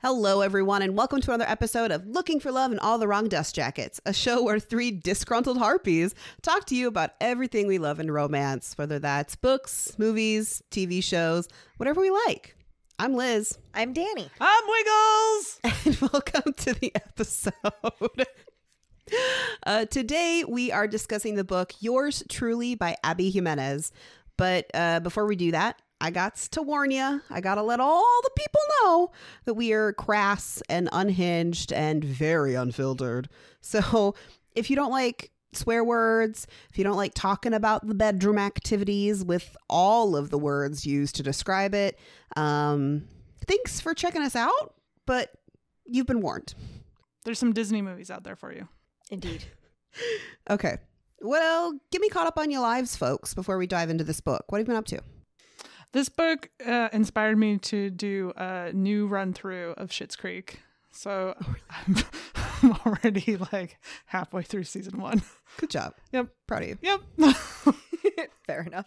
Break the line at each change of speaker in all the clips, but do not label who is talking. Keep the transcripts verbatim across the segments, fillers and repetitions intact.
Hello, everyone, and welcome to another episode of Looking for Love in All the Wrong Dust Jackets, a show where three disgruntled harpies talk to you about everything we love in romance, whether that's books, movies, T V shows, whatever we like. I'm Liz.
I'm Danny.
I'm Wiggles.
And welcome to the episode. uh, today, we are discussing the book Yours Truly by Abby Jimenez. But uh, before we do that, I got to warn you, I got to let all the people know that we are crass and unhinged and very unfiltered. So if you don't like swear words, if you don't like talking about the bedroom activities with all of the words used to describe it, um, thanks for checking us out, but you've been warned.
There's some Disney movies out there for you.
Indeed.
Okay. Well, get me caught up on your lives, folks, before we dive into this book. What have you been up to?
This book uh, inspired me to do a new run through of Schitt's Creek. So I'm, I'm already like halfway through season one.
Good job.
Yep.
Proud of you.
Yep.
Fair enough.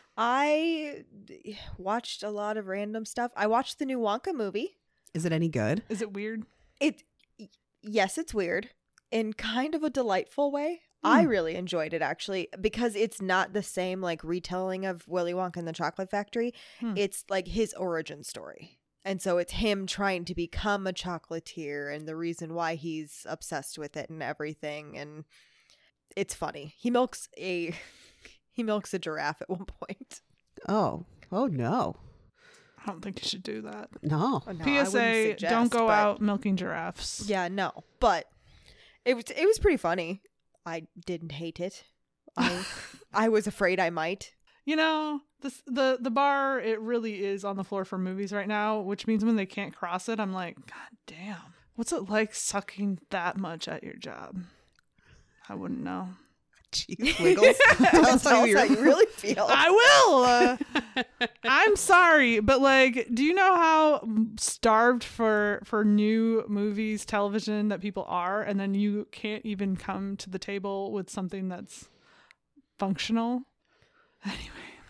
I watched a lot of random stuff. I watched the new Wonka movie.
Is it any good?
Is it weird?
It, yes, it's weird in kind of a delightful way. I really enjoyed it, actually, because it's not the same like retelling of Willy Wonka and the Chocolate Factory.
Hmm.
It's like his origin story. And so it's him trying to become a chocolatier and the reason why he's obsessed with it and everything. And it's funny. He milks a he milks a giraffe at one point.
Oh. Oh, no.
I don't think you should do that.
No.
Oh, no,
P S
I wouldn't
A,
suggest,
don't go
but-
out milking giraffes.
Yeah, no. But it was it was pretty funny. I didn't hate it. I I was afraid I might.
You know, this, the, the bar, it really is on the floor for movies right now, which means when they can't cross it, I'm like, God damn. What's it like sucking that much at your job? I wouldn't know.
Jeez, Wiggles. Tell us
Tell
how
us
you're-
how you really feel.
I will. Uh, I'm sorry, but like, do you know how starved for for new movies, television that people are, and then you can't even come to the table with something that's functional? Anyway,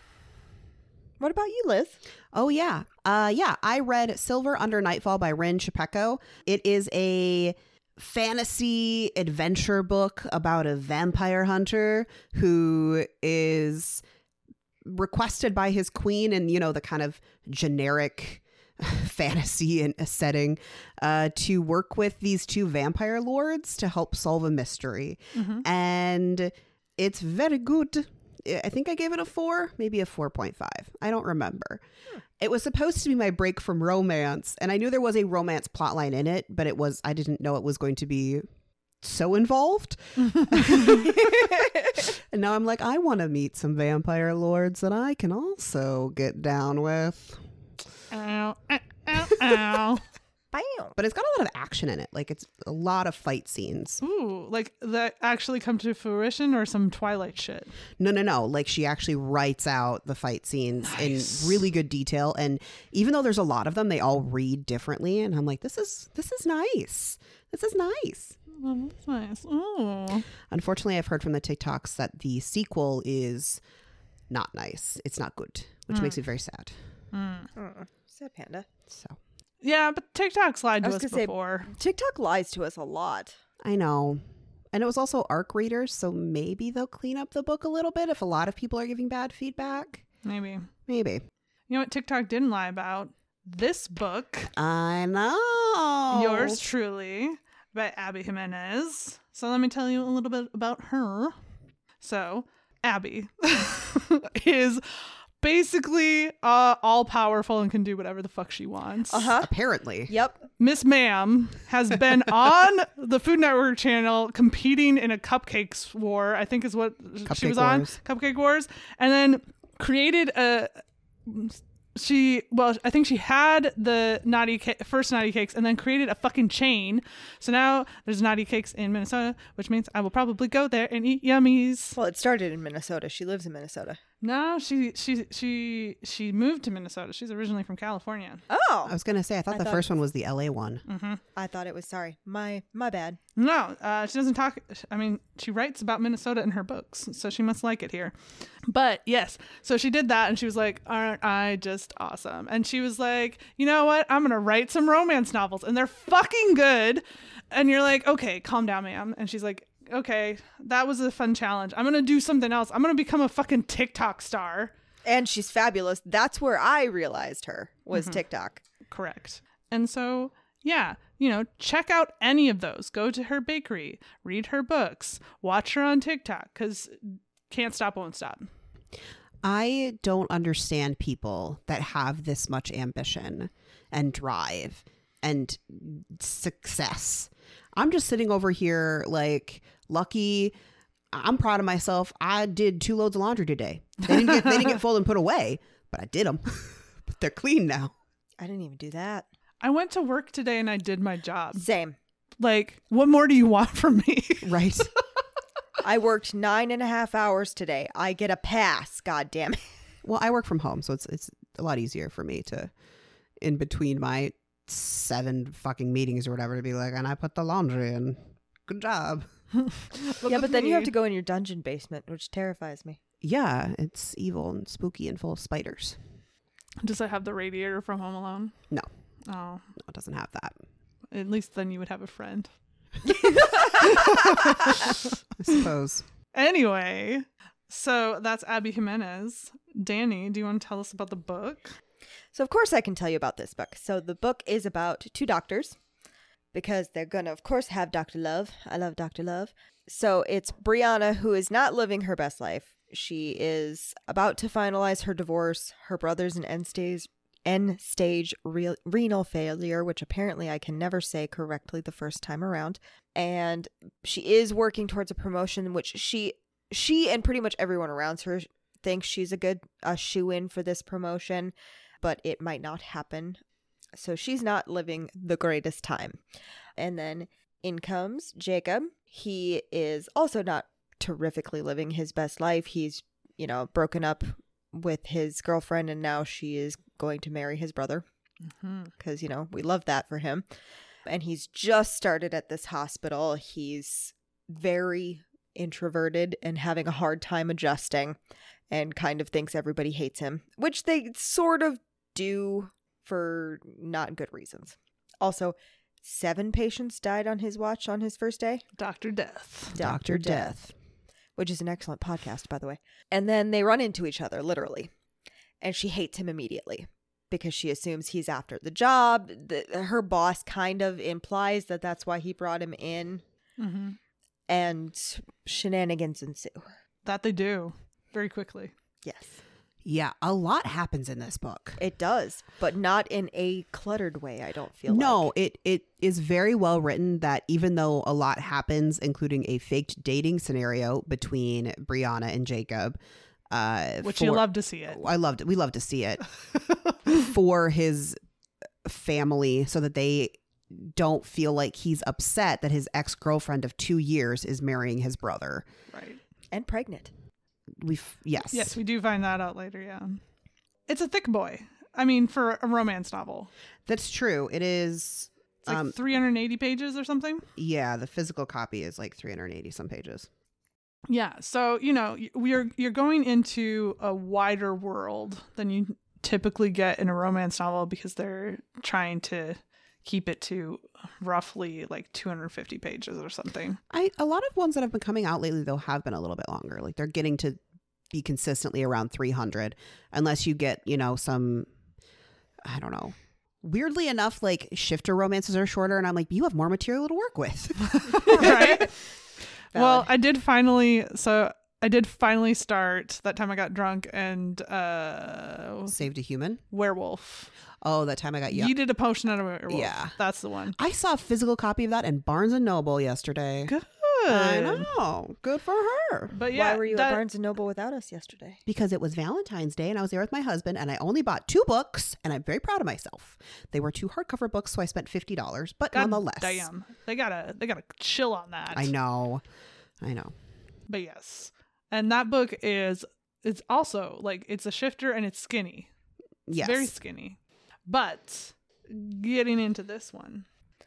What about you, Liz?
Oh, yeah. Uh, yeah, I read Silver Under Nightfall by Rin Chipeko. It is a fantasy adventure book about a vampire hunter who is requested by his queen in, you know, the kind of generic fantasy and a setting uh, to work with these two vampire lords to help solve a mystery.
mm-hmm.
And it's very good. I think I gave it a four, maybe a four point five. I don't remember. Hmm. It was supposed to be my break from romance, and I knew there was a romance plotline in it, but it was I didn't know it was going to be so involved. And now I'm like, I want to meet some vampire lords that I can also get down with.
Ow, ow, ow, ow.
Bam.
But it's got a lot of action in it. Like, it's a lot of fight scenes.
Ooh, like that actually come to fruition, or some Twilight shit?
No, no, no. Like, she actually writes out the fight scenes
Nice.
in really good detail. And even though there's a lot of them, they all read differently. And I'm like, this is this is nice. This is nice.
Oh, that's nice. Ooh.
Unfortunately, I've heard from the TikToks that the sequel is not nice. It's not good, which
Mm.
makes it very sad.
Mm.
Mm. Sad panda.
So
Yeah, but TikTok's lied
I
to
was
us
gonna say-
before.
TikTok lies to us a lot.
I know. And it was also ARC readers, so maybe they'll clean up the book a little bit if a lot of people are giving bad feedback.
Maybe.
Maybe.
You know what TikTok didn't lie about? This book,
I know.
Yours Truly, by Abby Jimenez. So let me tell you a little bit about her. So, Abby is basically uh, all powerful and can do whatever the fuck she wants.
Uh-huh.
Apparently.
Yep.
Miss Ma'am has been on the Food Network channel competing in a cupcakes war, I think is what she
Cupcake
was on.
Wars.
Cupcake Wars. And then created a... She, well, I think she had the naughty ca- first naughty cakes and then created a fucking chain. So now there's naughty cakes in Minnesota, which means I will probably go there and eat yummies.
Well, it started in Minnesota. She lives in Minnesota.
No, she she she she moved to Minnesota. She's originally from California.
Oh,
I was gonna say I thought
I
the
thought-
first one was the L A one.
Mm-hmm.
I thought it was. Sorry, my my bad.
No, uh, she doesn't talk. I mean, she writes about Minnesota in her books, so she must like it here. But yes, so she did that, and she was like, "Aren't I just awesome?" And she was like, "You know what? I'm gonna write some romance novels, and they're fucking good." And you're like, "Okay, calm down, ma'am." And she's like, "Okay, that was a fun challenge. I'm gonna do something else. I'm gonna become a fucking TikTok star."
And she's fabulous. That's where I realized her was TikTok.
Correct. And so, yeah, you know, check out any of those. Go to her bakery, read her books, watch her on TikTok, because can't stop, won't stop.
I don't understand people that have this much ambition and drive and success. I'm just sitting over here like lucky. I'm proud of myself. I did two loads of laundry today. They didn't get, they didn't get folded and put away, but I did them. But they're clean now.
I didn't even do that.
I went to work today and I did my job.
Same.
Like, what more do you want from me?
Right.
I worked nine and a half hours today. I get a pass. God damn it.
Well, I work from home, so it's it's a lot easier for me to, in between my seven fucking meetings or whatever, to be like, and I put the laundry in. Good job.
Yeah, but then you have to go in your dungeon basement, which terrifies me.
Yeah, it's evil and spooky and full of spiders.
Does it have the radiator from Home Alone?
No.
Oh,
No, it doesn't have that.
at least then you would have a friend.
I suppose.
Anyway, so that's Abby Jimenez. Danny, do you want to tell us about the book?
So, of course, I can tell you about this book. So, the book is about two doctors because they're going to, of course, have Doctor Love. I love Doctor Love. So, it's Brianna, who is not living her best life. She is about to finalize her divorce. Her brother's an end stage, end stage re- renal failure, which apparently I can never say correctly the first time around. And she is working towards a promotion, which she she and pretty much everyone around her thinks she's a good uh, shoe-in for this promotion, but it might not happen. So she's not living the greatest time. And then in comes Jacob. He is also not terrifically living his best life. He's, you know, broken up with his girlfriend, and now she is going to marry his brother because, mm-hmm. you know, we love that for him. And he's just started at this hospital. He's very introverted and having a hard time adjusting and kind of thinks everybody hates him, which they sort of do for not good reasons. Also, seven patients died on his watch on his first day.
Doctor Death.
Doctor Death.
Which is an excellent podcast, by the way. And then they run into each other, literally. And she hates him immediately because she assumes he's after the job. The, her boss kind of implies that that's why he brought him in.
Mm-hmm.
And shenanigans ensue.
That they do very quickly.
Yes.
Yeah, a lot happens in this book.
It does, but not in a cluttered way, I don't feel
no,
like.
it it is very well written that even though a lot happens, including a faked dating scenario between Brianna and Jacob. Uh,
Which
for,
you love to see it.
I loved it. We love to see it. For his family so that they don't feel like he's upset that his ex-girlfriend of two years is marrying his brother.
Right.
And pregnant.
We've yes.
Yes, we do find that out later, yeah. It's a thick boy. I mean, for a romance novel.
That's true. It is.
It's like
um,
three hundred eighty pages or something.
Yeah, the physical copy is like three hundred eighty some pages.
Yeah, so, you know, we're you're going into a wider world than you typically get in a romance novel because they're trying to keep it to roughly like two hundred fifty pages or something.
I a lot of ones that have been coming out lately though have been a little bit longer. Like they're getting to be consistently around three hundred unless you get, you know, some I don't know. Weirdly enough, like shifter romances are shorter and I'm like, you have more material to work with.
Right? Well, I did finally so I did finally start that time I got drunk and uh
Saved a Human.
Werewolf.
Oh, that time I got
You
you.
did a potion out of a werewolf.
Yeah.
That's the one.
I saw a physical copy of that in Barnes and Noble yesterday.
Good.
I know. Good for her.
But yeah,
Why were you
that,
at Barnes and Noble without us yesterday?
Because it was Valentine's Day and I was there with my husband and I only bought two books and I'm very proud of myself. They were two hardcover books, so I spent fifty dollars, but
God
nonetheless.
damn. They gotta they gotta chill on that.
I know. I know.
But yes. And that book is it's also like it's a shifter and it's skinny. It's
Yes.
very skinny. But getting into this one.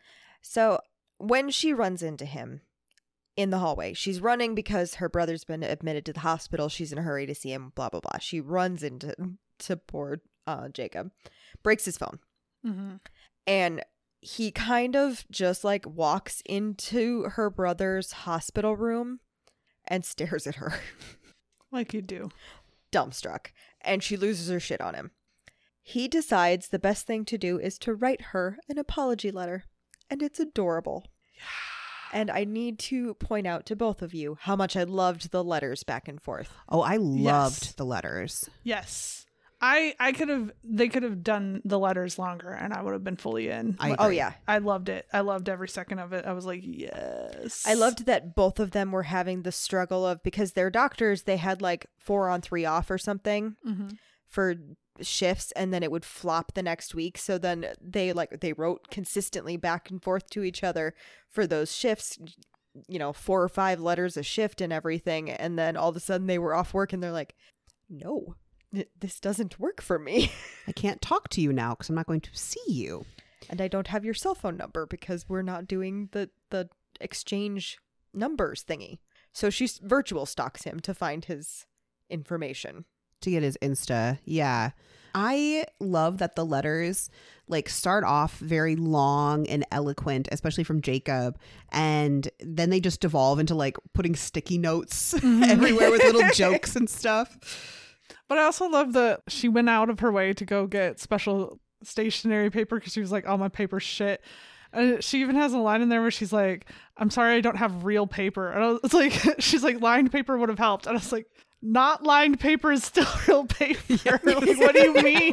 So when she runs into him in the hallway, she's running because her brother's been admitted to the hospital. She's in a hurry to see him, blah, blah, blah. She runs into to poor uh, Jacob, breaks his phone.
Mm-hmm.
And he kind of just like walks into her brother's hospital room and stares at her.
Like you do.
Dumbstruck. And she loses her shit on him. He decides the best thing to do is to write her an apology letter. And it's adorable. And I need to point out to both of you how much I loved the letters back and forth.
Oh, I loved
Yes.
the letters.
Yes. I I could have they could have done the letters longer and I would have been fully in.
I
Oh,
agree.
yeah.
I loved it. I loved every second of it. I was like, yes.
I loved that both of them were having the struggle of, because they're doctors, they had like four on three off or something
Mm-hmm.
for shifts, and then it would flop the next week. So then they like they wrote consistently back and forth to each other for those shifts, you know, four or five letters a shift and everything. And then all of a sudden they were off work and they're like, no, th- this doesn't work for me.
I can't talk to you now because I'm not going to see you.
And I don't have your cell phone number because we're not doing the the exchange numbers thingy. So she s- virtual stalks him to find his information.
To get his Insta. Yeah. I love that the letters like start off very long and eloquent, especially from Jacob. And then they just devolve into like putting sticky notes everywhere with little jokes and stuff.
But I also love that she went out of her way to go get special stationery paper because she was like, oh, my paper's shit. And she even has a line in there where she's like, I'm sorry, I don't have real paper. And I was, it's like, she's like, lined paper would have helped. And I was like, not lined paper is still real paper. Like, what do you mean?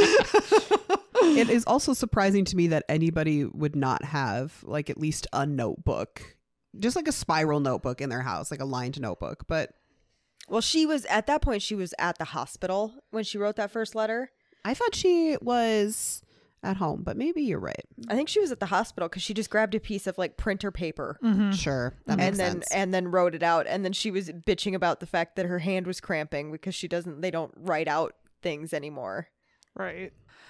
It is also surprising to me that anybody would not have like at least a notebook, just like a spiral notebook in their house, like a lined notebook. But
Well, she was at that point, she was at the hospital when she wrote that first letter.
I thought she was at home, but maybe you're right.
I think she was at the hospital because she just grabbed a piece of like printer paper
Mm-hmm.
Sure. That makes
and then
sense.
and then wrote it out. And then she was bitching about the fact that her hand was cramping because she doesn't they don't write out things anymore.
Right.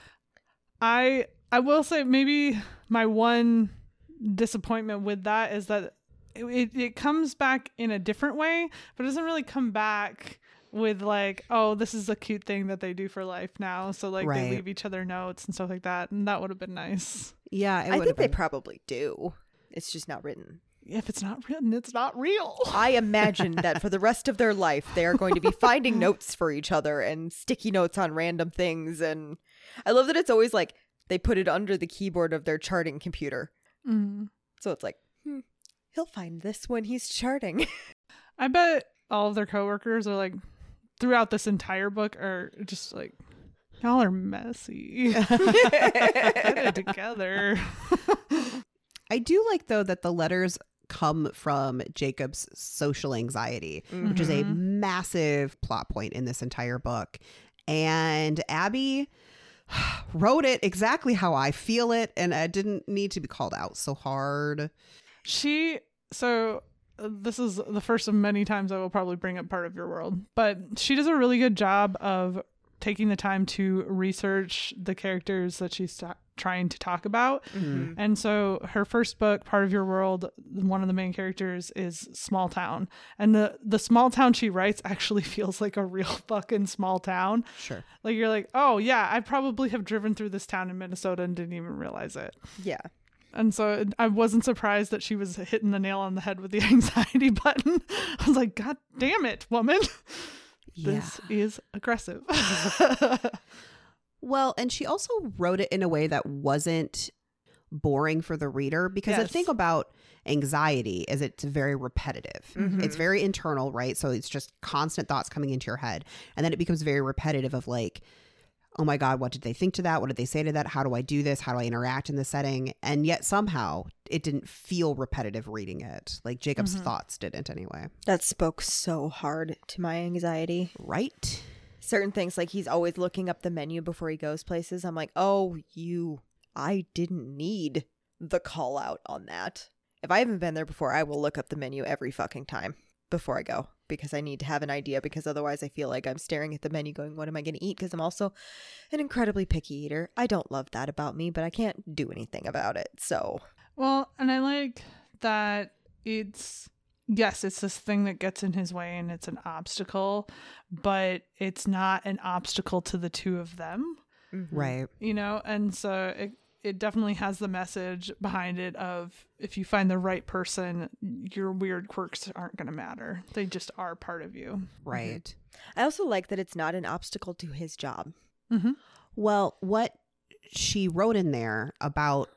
I I will say maybe my one disappointment with that is that it, it, it comes back in a different way, but it doesn't really come back with like, oh, this is a cute thing that they do for life now. So like
Right.
they leave each other notes and stuff like that. And that would have been nice.
Yeah, it
I
would
think they
have been.
probably do. It's just not written.
If it's not written, it's not real.
I imagine that for the rest of their life, they are going to be finding notes for each other and sticky notes on random things. And I love that it's always like they put it under the keyboard of their charting computer.
Mm.
So it's like, hmm, he'll find this when he's charting.
I bet all of their coworkers are like, throughout this entire book, are just like, y'all are messy. Get it together.
I do like though that the letters come from Jacob's social anxiety, which is a
Mhm.
massive plot point in this entire book. And Abby wrote it exactly how I feel it, and I didn't need to be called out so hard.
She, so uh, this is the first of many times I will probably bring up Part of Your World, but she does a really good job of taking the time to research the characters that she's ta- trying to talk about.
Mhm.
And so her first book, Part of Your World, one of the main characters is small town. And the, the small town she writes actually feels like a real fucking small town.
Sure.
Like you're like, oh yeah, I probably have driven through this town in Minnesota and didn't even realize it.
Yeah.
And so I wasn't surprised that she was hitting the nail on the head with the anxiety button. I was like, God damn it, woman.
Yeah.
This is aggressive.
Well, and she also wrote it in a way that wasn't boring for the reader, because the
Yes.
thing about anxiety is it's very repetitive.
Mhm.
It's very internal, right? So it's just constant thoughts coming into your head. And then it becomes very repetitive of like, oh my God, what did they think to that? What did they say to that? How do I do this? How do I interact in this setting? And yet somehow it didn't feel repetitive reading it. Like Jacob's
Mhm.
thoughts didn't anyway.
That spoke so hard to my anxiety.
Right?
Certain things, like he's always looking up the menu before he goes places. I'm like, oh, you, I didn't need the call out on that. If I haven't been there before, I will look up the menu every fucking time before I go. because I need to have an idea, because otherwise I feel like I'm staring at the menu going, what am I going to eat? Because I'm also an incredibly picky eater. I don't love that about me, but I can't do anything about it. So,
Well, and I like that it's, yes, it's this thing that gets in his way and it's an obstacle, but it's not an obstacle to the two of them,
mm-hmm.
Right.
you know? And so it, it definitely has the message behind it of, if you find the right person, your weird quirks aren't going to matter. They just are part of you.
Right.
I also like that it's not an obstacle to his job.
Mm-hmm.
Well, what she wrote in there about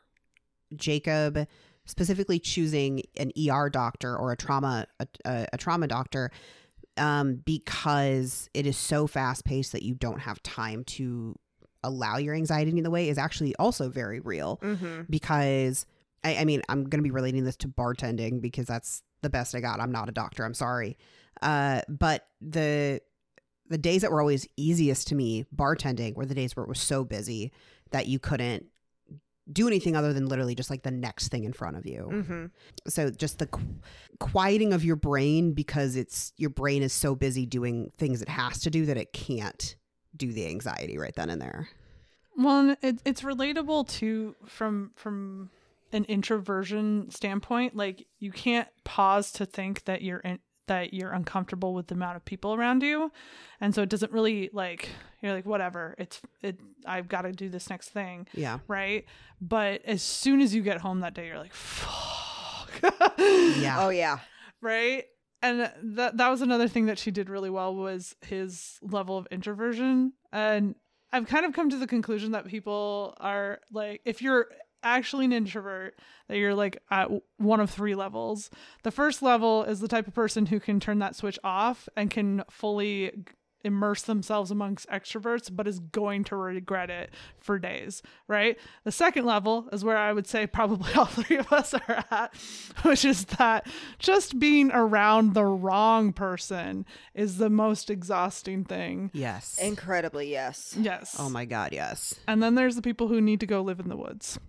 Jacob specifically choosing an E R doctor or a trauma a, a, a trauma doctor um, because it is so fast paced that you don't have time to allow your anxiety in the way is actually also very real.
Mm-hmm.
Because I, I mean, I'm going to be relating this to bartending because that's the best I got. I'm not a doctor. I'm sorry. Uh, but the the days that were always easiest to me bartending were the days where it was so busy that you couldn't do anything other than literally just like the next thing in front of you.
Mm-hmm.
So just the qu- quieting of your brain because it's your brain is so busy doing things it has to do that it can't do the anxiety right then and there.
Well, and it, it's relatable to from from an introversion standpoint. Like, you can't pause to think that you're in, that you're uncomfortable with the amount of people around you, and so it doesn't really, like, you're like, whatever, it's it I've got to do this next thing.
Yeah.
Right. But as soon as you get home that day, you're like, fuck.
Yeah.
Oh, yeah.
Right. And that that was another thing that she did really well, was his level of introversion. And I've kind of come to the conclusion that people are like, if you're actually an introvert, that you're like at one of three levels. The first level is the type of person who can turn that switch off and can fully immerse themselves amongst extroverts, but is going to regret it for days, right? The second level is where I would say probably all three of us are at, which is that just being around the wrong person is the most exhausting thing.
Yes.
Incredibly, yes.
Yes.
Oh my God. Yes.
And then there's the people who need to go live in the woods.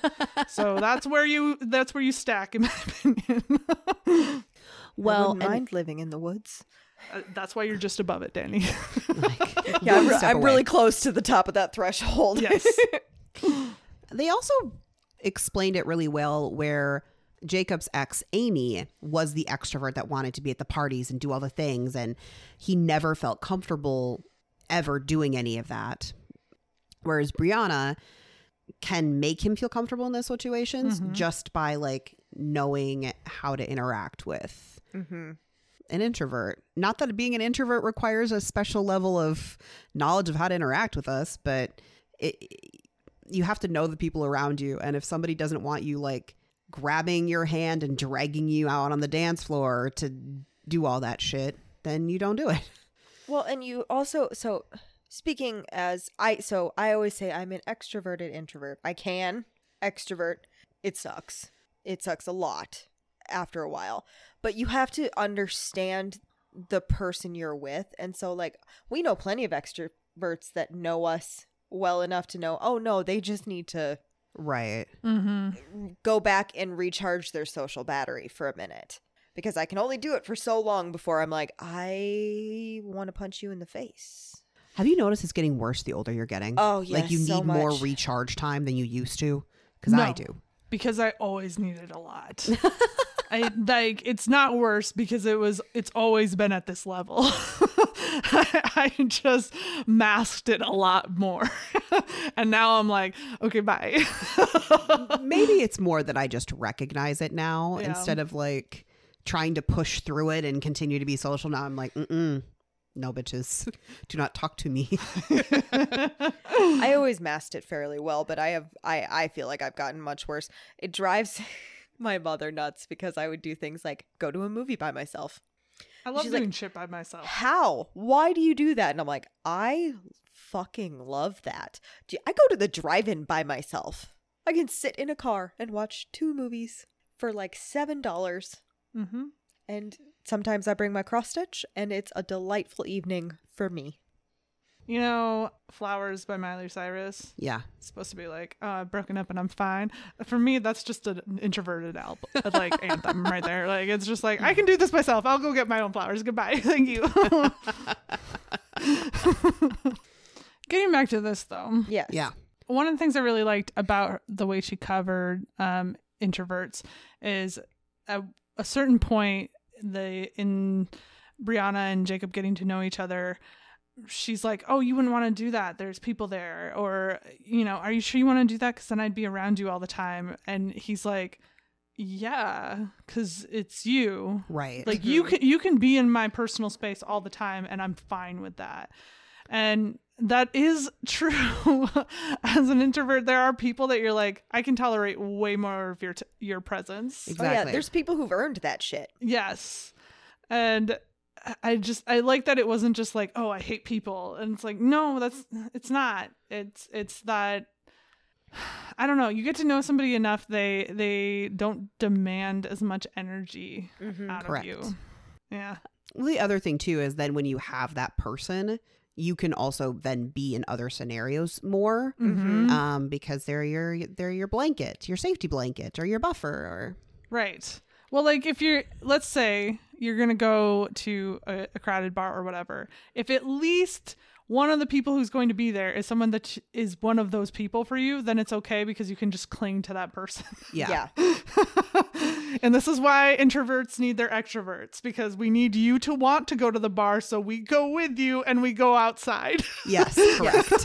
So that's where you that's where you stack, in my opinion.
I
Well,
wouldn't
and-
mind living in the woods.
Uh, that's why you're just above it, Danny.
like,
Yeah, I'm,
one
re-
step
I'm
away.
really close to the top of that threshold.
Yes.
They also explained it really well where Jacob's ex, Amy, was the extrovert that wanted to be at the parties and do all the things. And he never felt comfortable ever doing any of that. Whereas Brianna can make him feel comfortable in those situations
Mhm.
just by like knowing how to interact with
Mm-hmm.
an introvert. Not that being an introvert requires a special level of knowledge of how to interact with us, but it, you have to know the people around you. And if somebody doesn't want you like grabbing your hand and dragging you out on the dance floor to do all that shit, then you don't do it.
Well, and you also, so speaking as I, so I always say I'm an extroverted introvert. I can extrovert. It sucks. It sucks a lot after a while, but you have to understand the person you're with. And so like, we know plenty of extroverts that know us well enough to know, oh no, they just need to
Right.
Mm-hmm.
go back and recharge their social battery for a minute, because I can only do it for so long before I'm like, I want to punch you in the face.
Have you noticed it's getting worse the older you're getting?
Oh,
Like you
yes,
need
so
more
much.
recharge time than you used to? Because I
No.
do.
Because I always needed a lot. I like it's not worse because it was it's always been at this level. I, I just masked it a lot more. And now I'm like, okay, bye.
Maybe it's more that I just recognize it now
Yeah.
instead of like trying to push through it and continue to be social. Now I'm like, mm-mm. No, bitches. Do not talk to me.
I always masked it fairly well, but I have I I feel like I've gotten much worse. It drives my mother nuts because I would do things like go to a movie by myself.
I love
She's
doing
like,
shit by myself.
How? Why do you do that? And I'm like, I fucking love that. Do I go to the drive-in by myself. I can sit in a car and watch two movies for like seven dollars.
Mm-hmm.
And sometimes I bring my cross stitch, and it's a delightful evening for me.
You know, Flowers by Miley Cyrus.
Yeah.
It's supposed to be like, oh, I've broken up and I'm fine. For me, that's just an introverted album, like anthem right there. Like, it's just like, I can do this myself. I'll go get my own flowers. Goodbye. Thank you. Getting back to this, though.
Yes.
Yeah.
One of the things I really liked about the way she covered um, introverts is at a certain point, the in Brianna and Jacob getting to know each other, she's like, oh, you wouldn't want to do that. There's people there. Or, you know, are you sure you want to do that? Because then I'd be around you all the time. And he's like, yeah, because it's you.
Right.
Like, you can, you can be in my personal space all the time, and I'm fine with that. And that is true. As an introvert, there are people that you're like, I can tolerate way more of your t- your presence.
Exactly.
Oh, yeah. There's people who've earned that shit.
Yes. And I just, I like that it wasn't just like, oh, I hate people. And it's like, no, that's, it's not. It's, it's that, I don't know. You get to know somebody enough. They, they don't demand as much energy
Mm-hmm.
out
Correct.
of you. Yeah.
Well, the other thing too is then when you have that person, you can also then be in other scenarios more,
Mm-hmm.
um, because they're your they're your blanket, your safety blanket, or your buffer, or
Right. Well, like if you're, let's say you're going to go to a, a crowded bar or whatever, if at least one of the people who's going to be there is someone that is one of those people for you, then it's okay because you can just cling to that person.
yeah,
Yeah.
And this is why introverts need their extroverts, because we need you to want to go to the bar. So we go with you and we go outside.
yes, correct.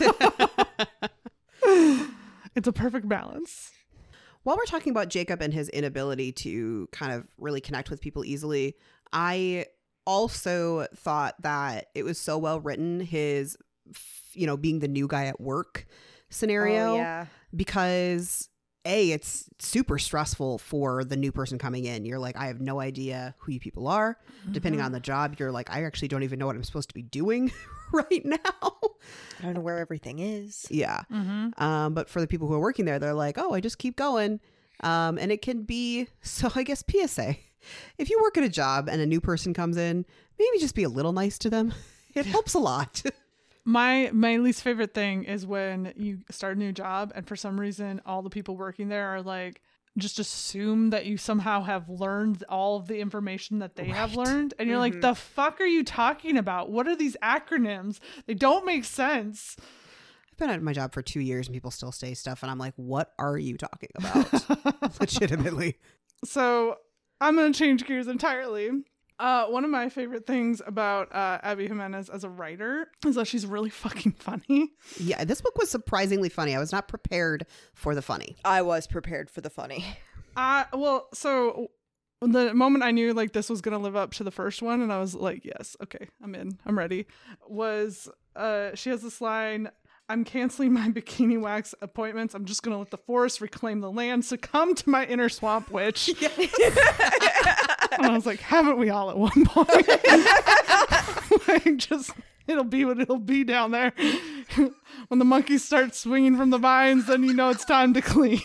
It's a perfect balance.
While we're talking about Jacob and his inability to kind of really connect with people easily, I also thought that it was so well written, his, you know, being the new guy at work scenario,
Oh, yeah.
because A, it's super stressful for the new person coming in. You're like, I have no idea who you people are. Depending on the job, you're like, I actually don't even know what I'm supposed to be doing right now.
I don't know where everything is.
Yeah.
Mm-hmm.
Um, but for the people who are working there, they're like, oh, I just keep going. Um, and it can be, so I guess P S A, if you work at a job and a new person comes in, maybe just be a little nice to them. It helps a lot.
My my least favorite thing is when you start a new job and for some reason all the people working there are like, just assume that you somehow have learned all of the information that they have
Right.
learned. And you're like, the fuck are you talking about? What are these acronyms? They don't make sense.
I've been at my job for two years and people still say stuff. And I'm like, what are you talking about? Legitimately.
So I'm going to change gears entirely. Uh, one of my favorite things about uh, Abby Jimenez as a writer is that she's really fucking funny.
Yeah, this book was surprisingly funny. I was not prepared for the funny.
I was prepared for the funny.
Uh, well, so the moment I knew like this was going to live up to the first one, and I was like, yes, okay, I'm in, I'm ready, was uh, she has this line, I'm canceling my bikini wax appointments. I'm just going to let the forest reclaim the land. Succumb to my inner swamp witch. And I was like, haven't we all at one point? Like, just, it'll be what it'll be down there. When the monkeys start swinging from the vines, then you know it's time to clean.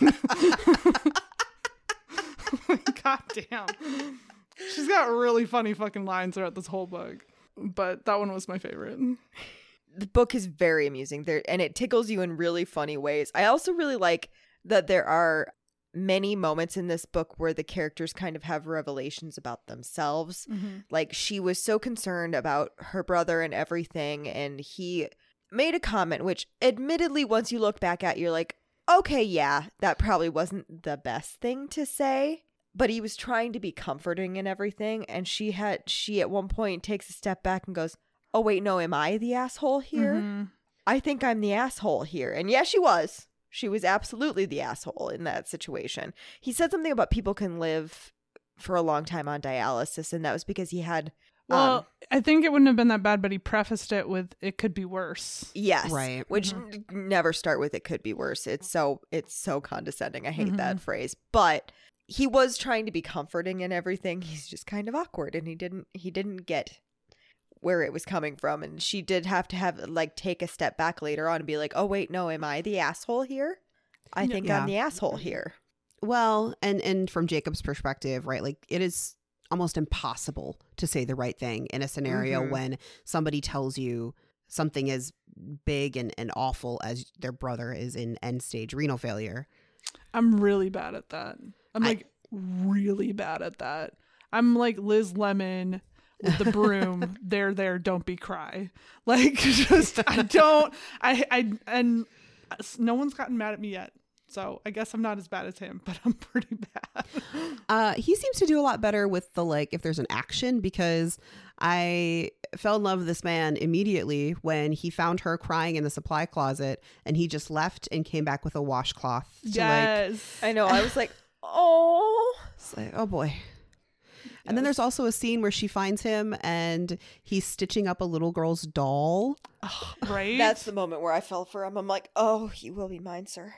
God damn. She's got really funny fucking lines throughout this whole book. But that one was my favorite.
The book is very amusing there, and it tickles you in really funny ways. I also really like that there are many moments in this book where the characters kind of have revelations about themselves.
Mm-hmm.
Like, she was so concerned about her brother and everything, and he made a comment which, admittedly, once you look back at, you're like, okay, yeah, that probably wasn't the best thing to say, but he was trying to be comforting and everything, and she had she at one point takes a step back and goes, oh wait, no, am I the asshole here?
Mm-hmm.
I think I'm the asshole here. And yes, she was. She was absolutely the asshole in that situation. He said something about people can live for a long time on dialysis, and that was because he had
Well,
um,
I think it wouldn't have been that bad, but he prefaced it with, it could be worse.
yes,
Right.
which
Mhm.
n- never start with it could be worse. It's so it's so condescending. I hate
Mhm.
that phrase. But he was trying to be comforting and everything. He's just kind of awkward, and he didn't he didn't get where it was coming from, and she did have to have like take a step back later on and be like, oh wait, no, am I the asshole here? I think
Yeah.
I'm the asshole here.
Well, and and from Jacob's perspective, right, like it is almost impossible to say the right thing in a scenario
Mhm.
when somebody tells you something as big and, and awful as their brother is in end stage renal failure.
I'm really bad at that. I'm
I-
like really bad at that. I'm like Liz Lemon with the broom. There, there, don't be cry. Like, just, I don't, I, I, and no one's gotten mad at me yet. So I guess I'm not as bad as him, but I'm pretty bad.
Uh, he seems to do a lot better with the, like, if there's an action, because I fell in love with this man immediately when he found her crying in the supply closet and he just left and came back with a washcloth. To,
Yes.
like,
I know. I was like, oh.
it's like, oh boy. And then there's also a scene where she finds him and he's stitching up a little girl's doll.
Oh, right?
That's the moment where I fell for him. I'm like, oh, you will be mine, sir.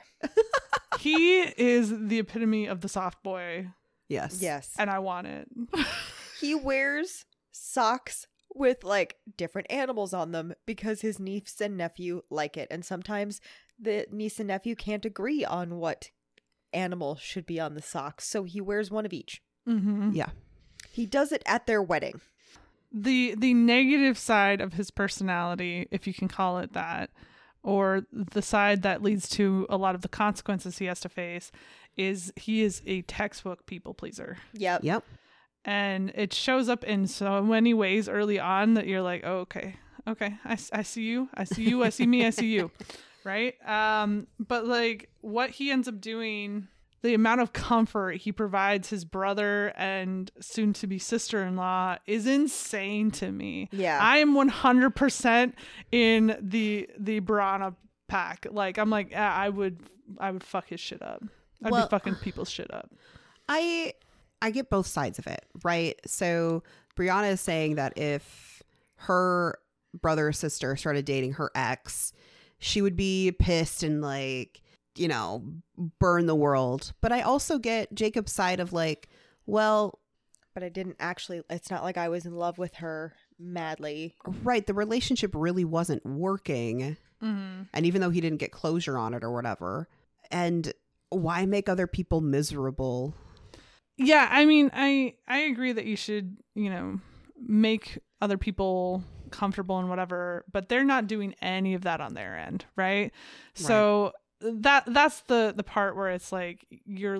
He is the epitome of the soft boy,
Yes.
Yes.
and I want it.
He wears socks with like different animals on them because his niece and nephew like it. And sometimes the niece and nephew can't agree on what animal should be on the socks. So he wears one of each.
Mm-hmm.
Yeah.
He does it at their wedding.
The the negative side of his personality, if you can call it that, or the side that leads to a lot of the consequences he has to face, is he is a textbook people pleaser.
Yep.
Yep.
And it shows up in so many ways early on that you're like, oh, okay, okay, I, I see you, I see you, I see me, I see you, right? Um, but like what he ends up doing, the amount of comfort he provides his brother and soon-to-be sister-in-law is insane to me.
Yeah.
I am one hundred percent in the the Brana pack. Like I'm like, yeah, I would, I would fuck his shit up. I'd
Well-
be fucking people's shit up.
I I get both sides of it, right? So Brianna is saying that if her brother or sister started dating her ex, she would be pissed and like, you know, burn the world. But I also get Jacob's side of like, well,
But I didn't actually, it's not like I was in love with her madly.
right, the relationship really wasn't working.
Mm-hmm.
And even though he didn't get closure on it or whatever, and why make other people miserable?
Yeah, I mean, I I agree that you should, you know, make other people comfortable and whatever, but they're not doing any of that on their end, right? So that that's the the part where it's like you're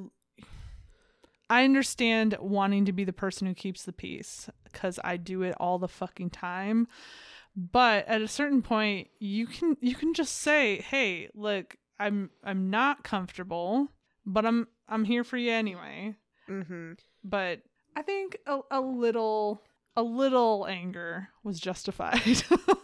I understand wanting to be the person who keeps the peace because I do it all the fucking time. But at a certain point, you can you can just say, "Hey, look, I'm I'm not comfortable, but I'm I'm here for you anyway."
Mm-hmm.
But I think a, a little a little anger was justified.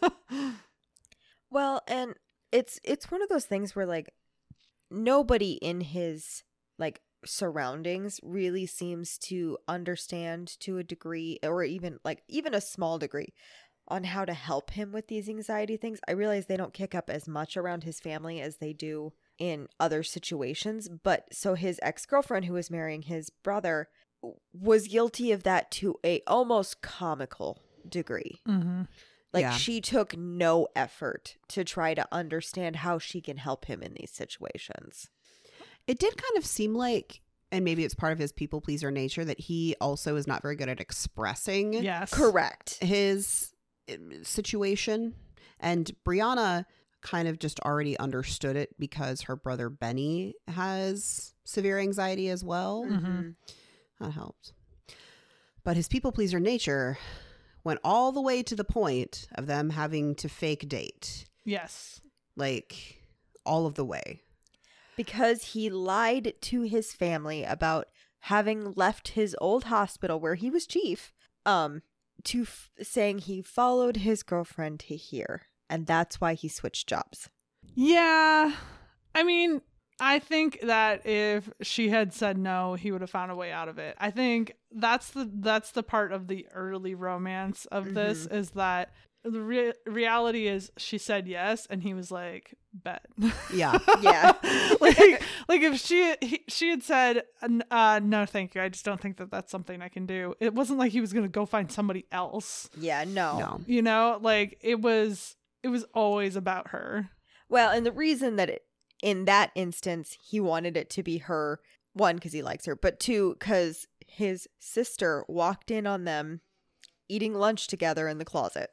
Well, and it's it's one of those things where like nobody in his like surroundings really seems to understand to a degree, or even like even a small degree, on how to help him with these anxiety things. I realize they don't kick up as much around his family as they do in other situations, but so his ex-girlfriend who was marrying his brother was guilty of that to a almost comical degree.
Mm-hmm.
Like
Yeah.
she took no effort to try to understand how she can help him in these situations.
It did kind of seem like, and maybe it's part of his people pleaser nature, that he also is not very good at expressing
Yes.
Correct.
his uh, situation. And Brianna kind of just already understood it because her brother Benny has severe anxiety as well.
Mhm.
That helped. But his people pleaser nature went all the way to the point of them having to fake date,
Yes.
like all of the way.
Because he lied to his family about having left his old hospital where he was chief, um, to f- saying he followed his girlfriend to here. And that's why he switched jobs.
Yeah. I mean, I think that if she had said no, he would have found a way out of it. I think that's the that's the part of the early romance of this is that the re- reality is she said yes and he was like, bet.
Yeah.
Yeah.
like like if she he, she had said uh no thank you, I just don't think that that's something I can do. It wasn't like he was going to go find somebody else.
Yeah, no.
No.
You know, like it was it was always about her.
Well, and the reason that it, in that instance, he wanted it to be her, one, because he likes her, but two, because his sister walked in on them eating lunch together in the closet.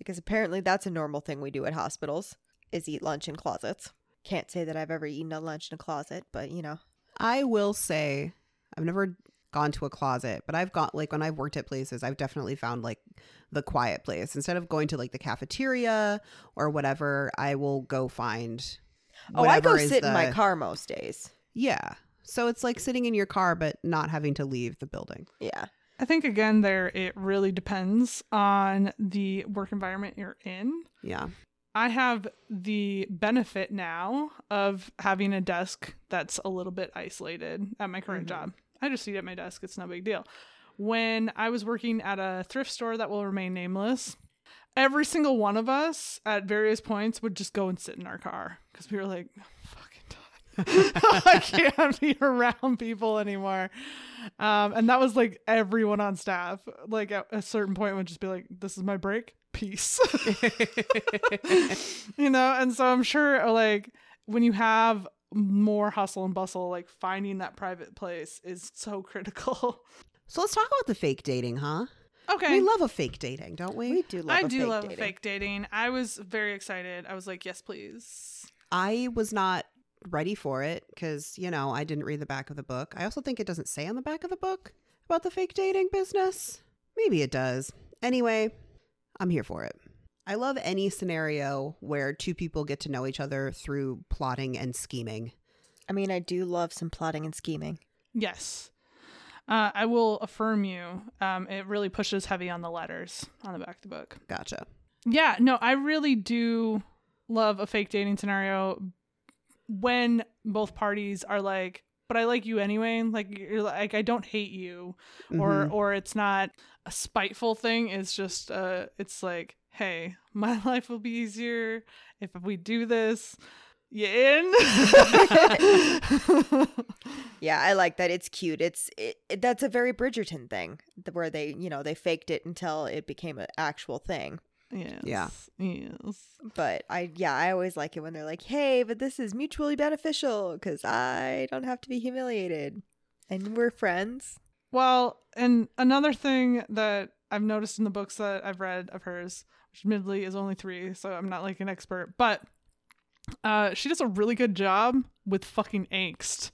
because apparently that's a normal thing we do at hospitals, is eat lunch in closets. Can't say that I've ever eaten a lunch in a closet, but you know.
I will say I've never gone to a closet, but I've got like when I've worked at places, I've definitely found like the quiet place. Instead of going to like the cafeteria or whatever, I will go find
Oh, I go
whatever is
sit in my
the-
car most days.
Yeah. So it's like sitting in your car, but not having to leave the building.
Yeah.
I think again there it really depends on the work environment you're in.
Yeah.
I have the benefit now of having a desk that's a little bit isolated at my current
Mhm.
job. I just eat at my desk. It's no big deal. When I was working at a thrift store that will remain nameless, every single one of us at various points would just go and sit in our car because we were like, fucking done. I can't be around people anymore. Um, and that was like everyone on staff. Like at a certain point would just be like, this is my break. Peace. You know, and so I'm sure like when you have more hustle and bustle, like finding that private place is so critical.
So let's talk about the fake dating, huh?
Okay.
We love a fake dating, don't we?
We do love
I
a
do
fake
love
dating.
fake dating. I was very excited. I was like, yes, please.
I was not ready for it because, you know, I didn't read the back of the book. I also think it doesn't say on the back of the book about the fake dating business. Maybe it does. Anyway, I'm here for it. I love any scenario where two people get to know each other through plotting and scheming.
I mean, I do love some plotting and scheming.
Yes. Uh, I will affirm you. Um, it really pushes heavy on the letters on the back of the book.
Gotcha.
Yeah, no, I really do love a fake dating scenario when both parties are like, but I like you anyway. Like, you're like, I don't hate you, or
Mhm.
or it's not a spiteful thing. It's just, uh, it's like, hey, my life will be easier if we do this. You in?
Yeah, I like that. It's cute. It's it, it- that's a very Bridgerton thing, th- where they, you know, they faked it until it became an actual thing.
Yes.
Yeah.
Yes.
But I, yeah, I always like it when they're like, "Hey, but this is mutually beneficial because I don't have to be humiliated, and we're friends."
Well, and another thing that I've noticed in the books that I've read of hers, which admittedly is only three, so I'm not like an expert, but uh, she does a really good job with fucking angst.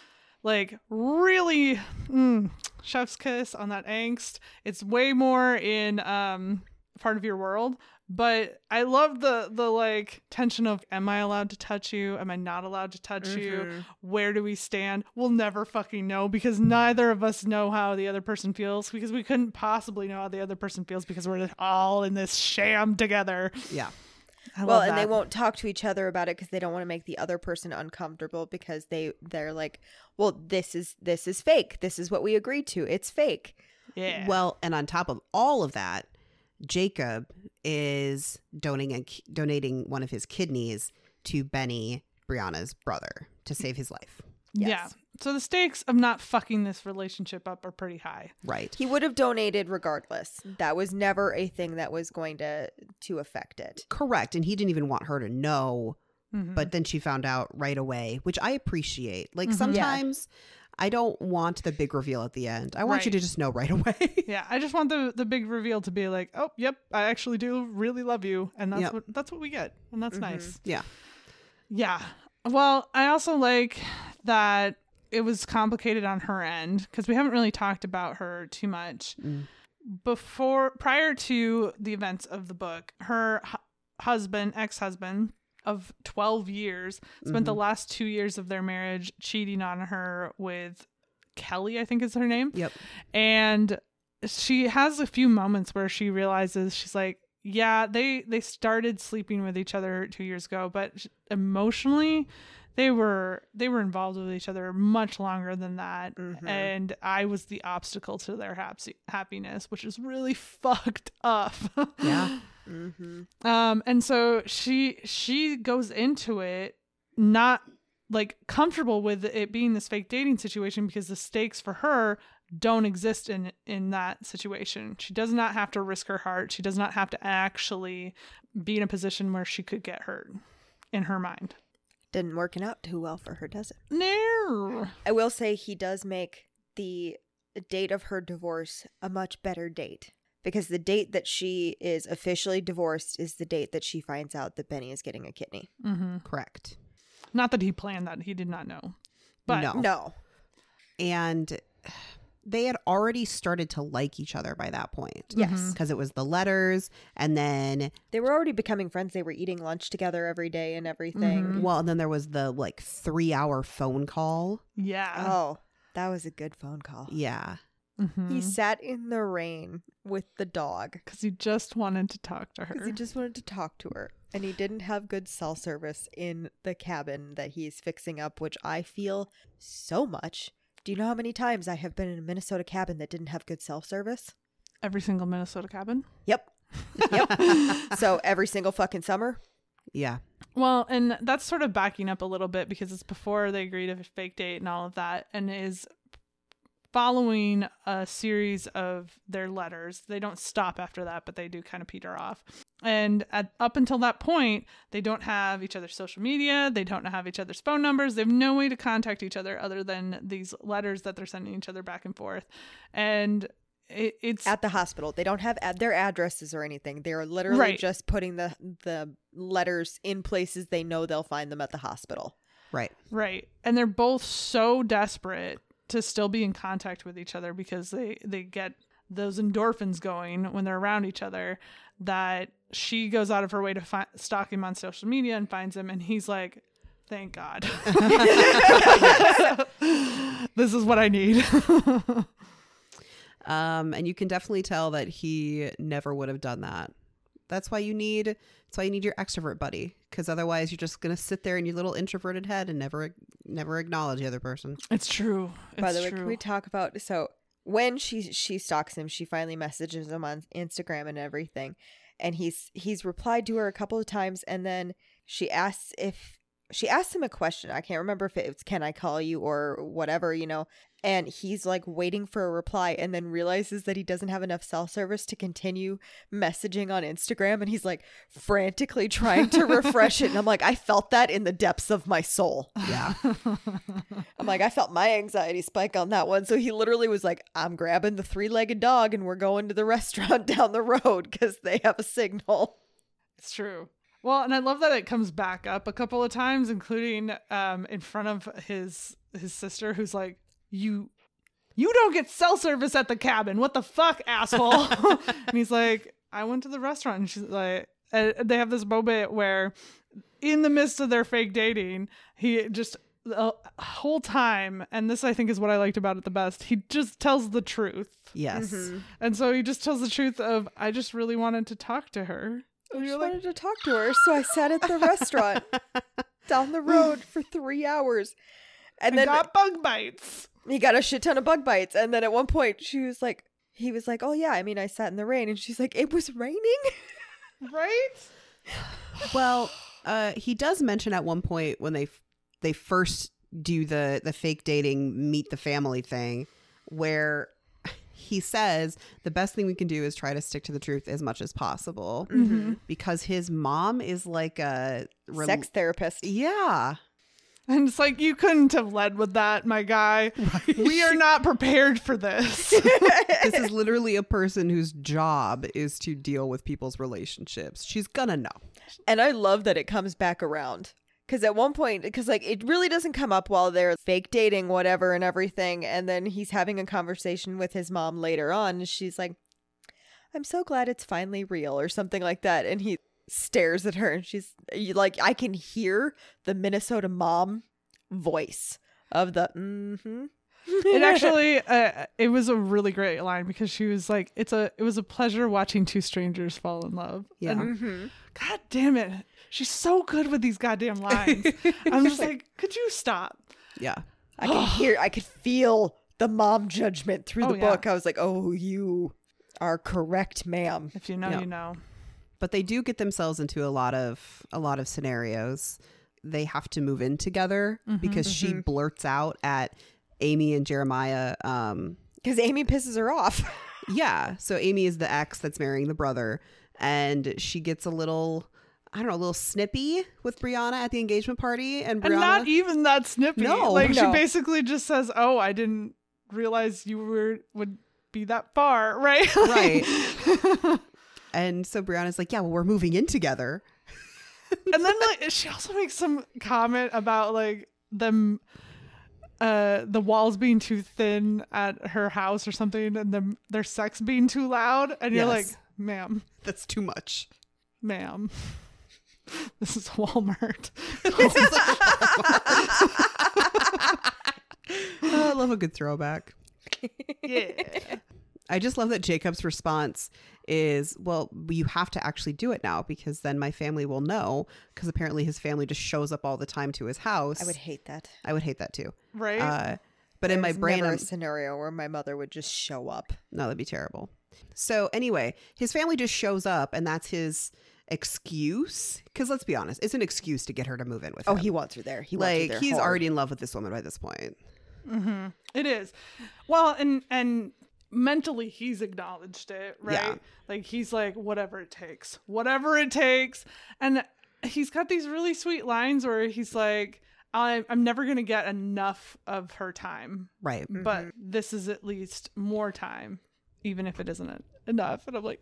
Like, really, mm, chef's kiss on that angst. It's way more in um, Part of Your World, but I love the the like tension of, am I allowed to touch you? Am I not allowed to touch you?
Mhm.
Where do we stand? We'll never fucking know because neither of us know how the other person feels, because we couldn't possibly know how the other person feels because we're all in this sham together.
Yeah.
I
Well,
love
and they
that.
won't talk to each other about it because they don't want to make the other person uncomfortable, because they they're like, "Well, this is this is fake. This is what we agreed to. It's fake."
Yeah.
Well, and on top of all of that, Jacob is donating a, donating one of his kidneys to Benny, Brianna's brother, to save his life.
yeah.
Yes.
So the stakes of not fucking this relationship up are pretty high.
Right.
He would have donated regardless. That was never a thing that was going to to affect it.
Correct. And he didn't even want her to know,
Mhm.
but then she found out right away, which I appreciate. Like
Mhm. Yeah.
sometimes I don't want the big reveal at the end. I want you
Right.
to just know right away.
yeah, I just want the the big reveal to be like, oh, yep, I actually do really love you, and that's
Yep.
what that's what we get, and that's
Mhm.
nice.
Yeah.
Yeah. Well, I also like that it was complicated on her end because we haven't really talked about her too much.
Mm.
Before, prior to the events of the book, her hu- husband, ex-husband of twelve years, spent the
Mhm.
last two years of their marriage cheating on her with Kelly, I think is her name.
Yep.
And she has a few moments where she realizes, she's like, yeah, they they started sleeping with each other two years ago, but sh- emotionally they were they were involved with each other much longer than that.
Mhm.
And I was the obstacle to their haps- happiness, which is really fucked up.
Yeah.
Mm-hmm.
Um, and so she she goes into it not like comfortable with it being this fake dating situation because the stakes for her don't exist in in that situation. She does not have to risk her heart. She does not have to actually be in a position where she could get hurt in her mind.
Didn't working out too well for her, does it?
No.
I will say he does make the date of her divorce a much better date, because the date that she is officially divorced is the date that she finds out that Benny is getting a kidney.
Mm-hmm.
Correct.
Not that he planned that. He did not know. But
No.
No.
And they had already started to like each other by that point.
Yes.
Because it was the letters, and then,
They were already becoming friends. They were eating lunch together every day and everything.
Mhm.
well, and then there was the like three hour phone call.
yeah.
Oh, that was a good phone call.
Yeah.
Mm-hmm.
He sat in the rain with the dog
Because he just wanted to talk to
because
her.
he just wanted to talk to her. And he didn't have good cell service in the cabin that he's fixing up, which I feel so much. Do you know how many times I have been in a Minnesota cabin that didn't have good cell service?
Every single Minnesota cabin.
Yep. Yep. So every single fucking summer.
Yeah.
Well, and that's sort of backing up a little bit because it's before they agree to a fake date and all of that, and is following a series of their letters. They don't stop after that, but they do kind of peter off. And at, up until that point, they don't have each other's social media. They don't have each other's phone numbers. They have no way to contact each other other than these letters that they're sending each other back and forth. And it, it's
At the hospital. They don't have ad- their addresses or anything. They are literally
Right.
just putting the the letters in places they know they'll find them at the hospital.
Right.
right. And they're both so desperate to still be in contact with each other because they, they get those endorphins going when they're around each other that she goes out of her way to fi- stalk him on social media and finds him. And he's like, thank God. This is what I need.
Um, and you can definitely tell that he never would have done that. That's why you need, that's why you need your extrovert buddy. Because otherwise you're just going to sit there in your little introverted head and never, never acknowledge the other person.
It's true. It's
By the way,
true.
can we talk about so when she she stalks him, she finally messages him on Instagram and everything, and he's he's replied to her a couple of times, and then she asks if she asks him a question. I can't remember if it's "Can I call you?" or whatever, you know. And he's like waiting for a reply, and then realizes that he doesn't have enough cell service to continue messaging on Instagram, and he's like frantically trying to refresh it. And I'm like, I felt that in the depths of my soul.
Yeah.
I'm like, I felt my anxiety spike on that one. So he literally was like, I'm grabbing the three-legged dog and we're going to the restaurant down the road because they have a signal.
It's true. Well, and I love that it comes back up a couple of times, including um, in front of his his sister, who's like, you you don't get cell service at the cabin. What the fuck, asshole? And he's like, I went to the restaurant. And she's like, uh, they have this moment where in the midst of their fake dating, he just the whole time, and this I think is what I liked about it the best, he just tells the truth.
Yes.
Mm-hmm.
And so he just tells the truth of, I just really wanted to talk to her.
I
And
just
you're like,
wanted to talk to her, so I sat at the restaurant down the road for three hours. And
I
then
got bug bites.
he got a shit ton of bug bites. And then at one point, she was like, he was like, oh yeah, I mean, I sat in the rain. And she's like, it was raining?
Right?
Well, uh, he does mention at one point when they f- they first do the the fake dating meet the family thing, where he says the best thing we can do is try to stick to the truth as much as possible,
Mm-hmm.
because his mom is like a rel-
Sex therapist.
Yeah.
And it's like, you couldn't have led with that, my guy. We are not prepared for this.
This is literally a person whose job is to deal with people's relationships. She's gonna know.
And I love that it comes back around. Because at one point, because like it really doesn't come up while they're fake dating, whatever, and everything. And then he's having a conversation with his mom later on. And she's like, I'm so glad it's finally real, or something like that. And he stares at her, and she's you- like, I can hear the Minnesota mom voice of the mm-hmm.
It actually, uh, it was a really great line because she was like, "It's a, it was a pleasure watching two strangers fall in love."
Yeah.
And
Mhm.
God damn it, she's so good with these goddamn lines. I'm just like, could you stop?
Yeah.
I can hear, I could feel the mom judgment through
Oh,
the
yeah.
book. I was like, oh, you are correct, ma'am.
If you know,
Yeah.
you know.
But they do get themselves into a lot of a lot of scenarios. They have to move in together because she blurts out at Amy and Jeremiah. Um,
Because Amy pisses her off.
yeah. So Amy is the ex that's marrying the brother, and she gets a little, I don't know, a little snippy with Brianna at the engagement party, and Brianna.
And not even that snippy.
No,
like she
no.
basically just says, "Oh, I didn't realize you were would be that far, right?
Right. And so Brianna's like, yeah, well, we're moving in together.
And then like she also makes some comment about like them uh the walls being too thin at her house or something, and them their sex being too loud, and you're
Yes.
like, ma'am,
That's too much.
ma'am, this is Walmart.
Oh, I love a good throwback.
Yeah.
I just love that Jacob's response is, well, you have to actually do it now because then my family will know, because apparently his family just shows up all the time to his house.
I would hate that.
I would hate that too.
Right.
Uh, but in my
There's
brain,
never
I'm,
a scenario where my mother would just show up.
no, that'd be terrible. So anyway, his family just shows up and that's his excuse. Because let's be honest, it's an excuse to get her to move in with
Oh,
him.
he wants her there. He wants her
like
there
he's
hard.
already in love with this woman by this point.
Mm-hmm. It is. Well, and and mentally he's acknowledged it, right?
Yeah.
Like he's like, whatever it takes, whatever it takes. And he's got these really sweet lines where he's like, I'm, I'm never going to get enough of her time,
Right.
but this is at least more time, even if it isn't enough. And I'm like,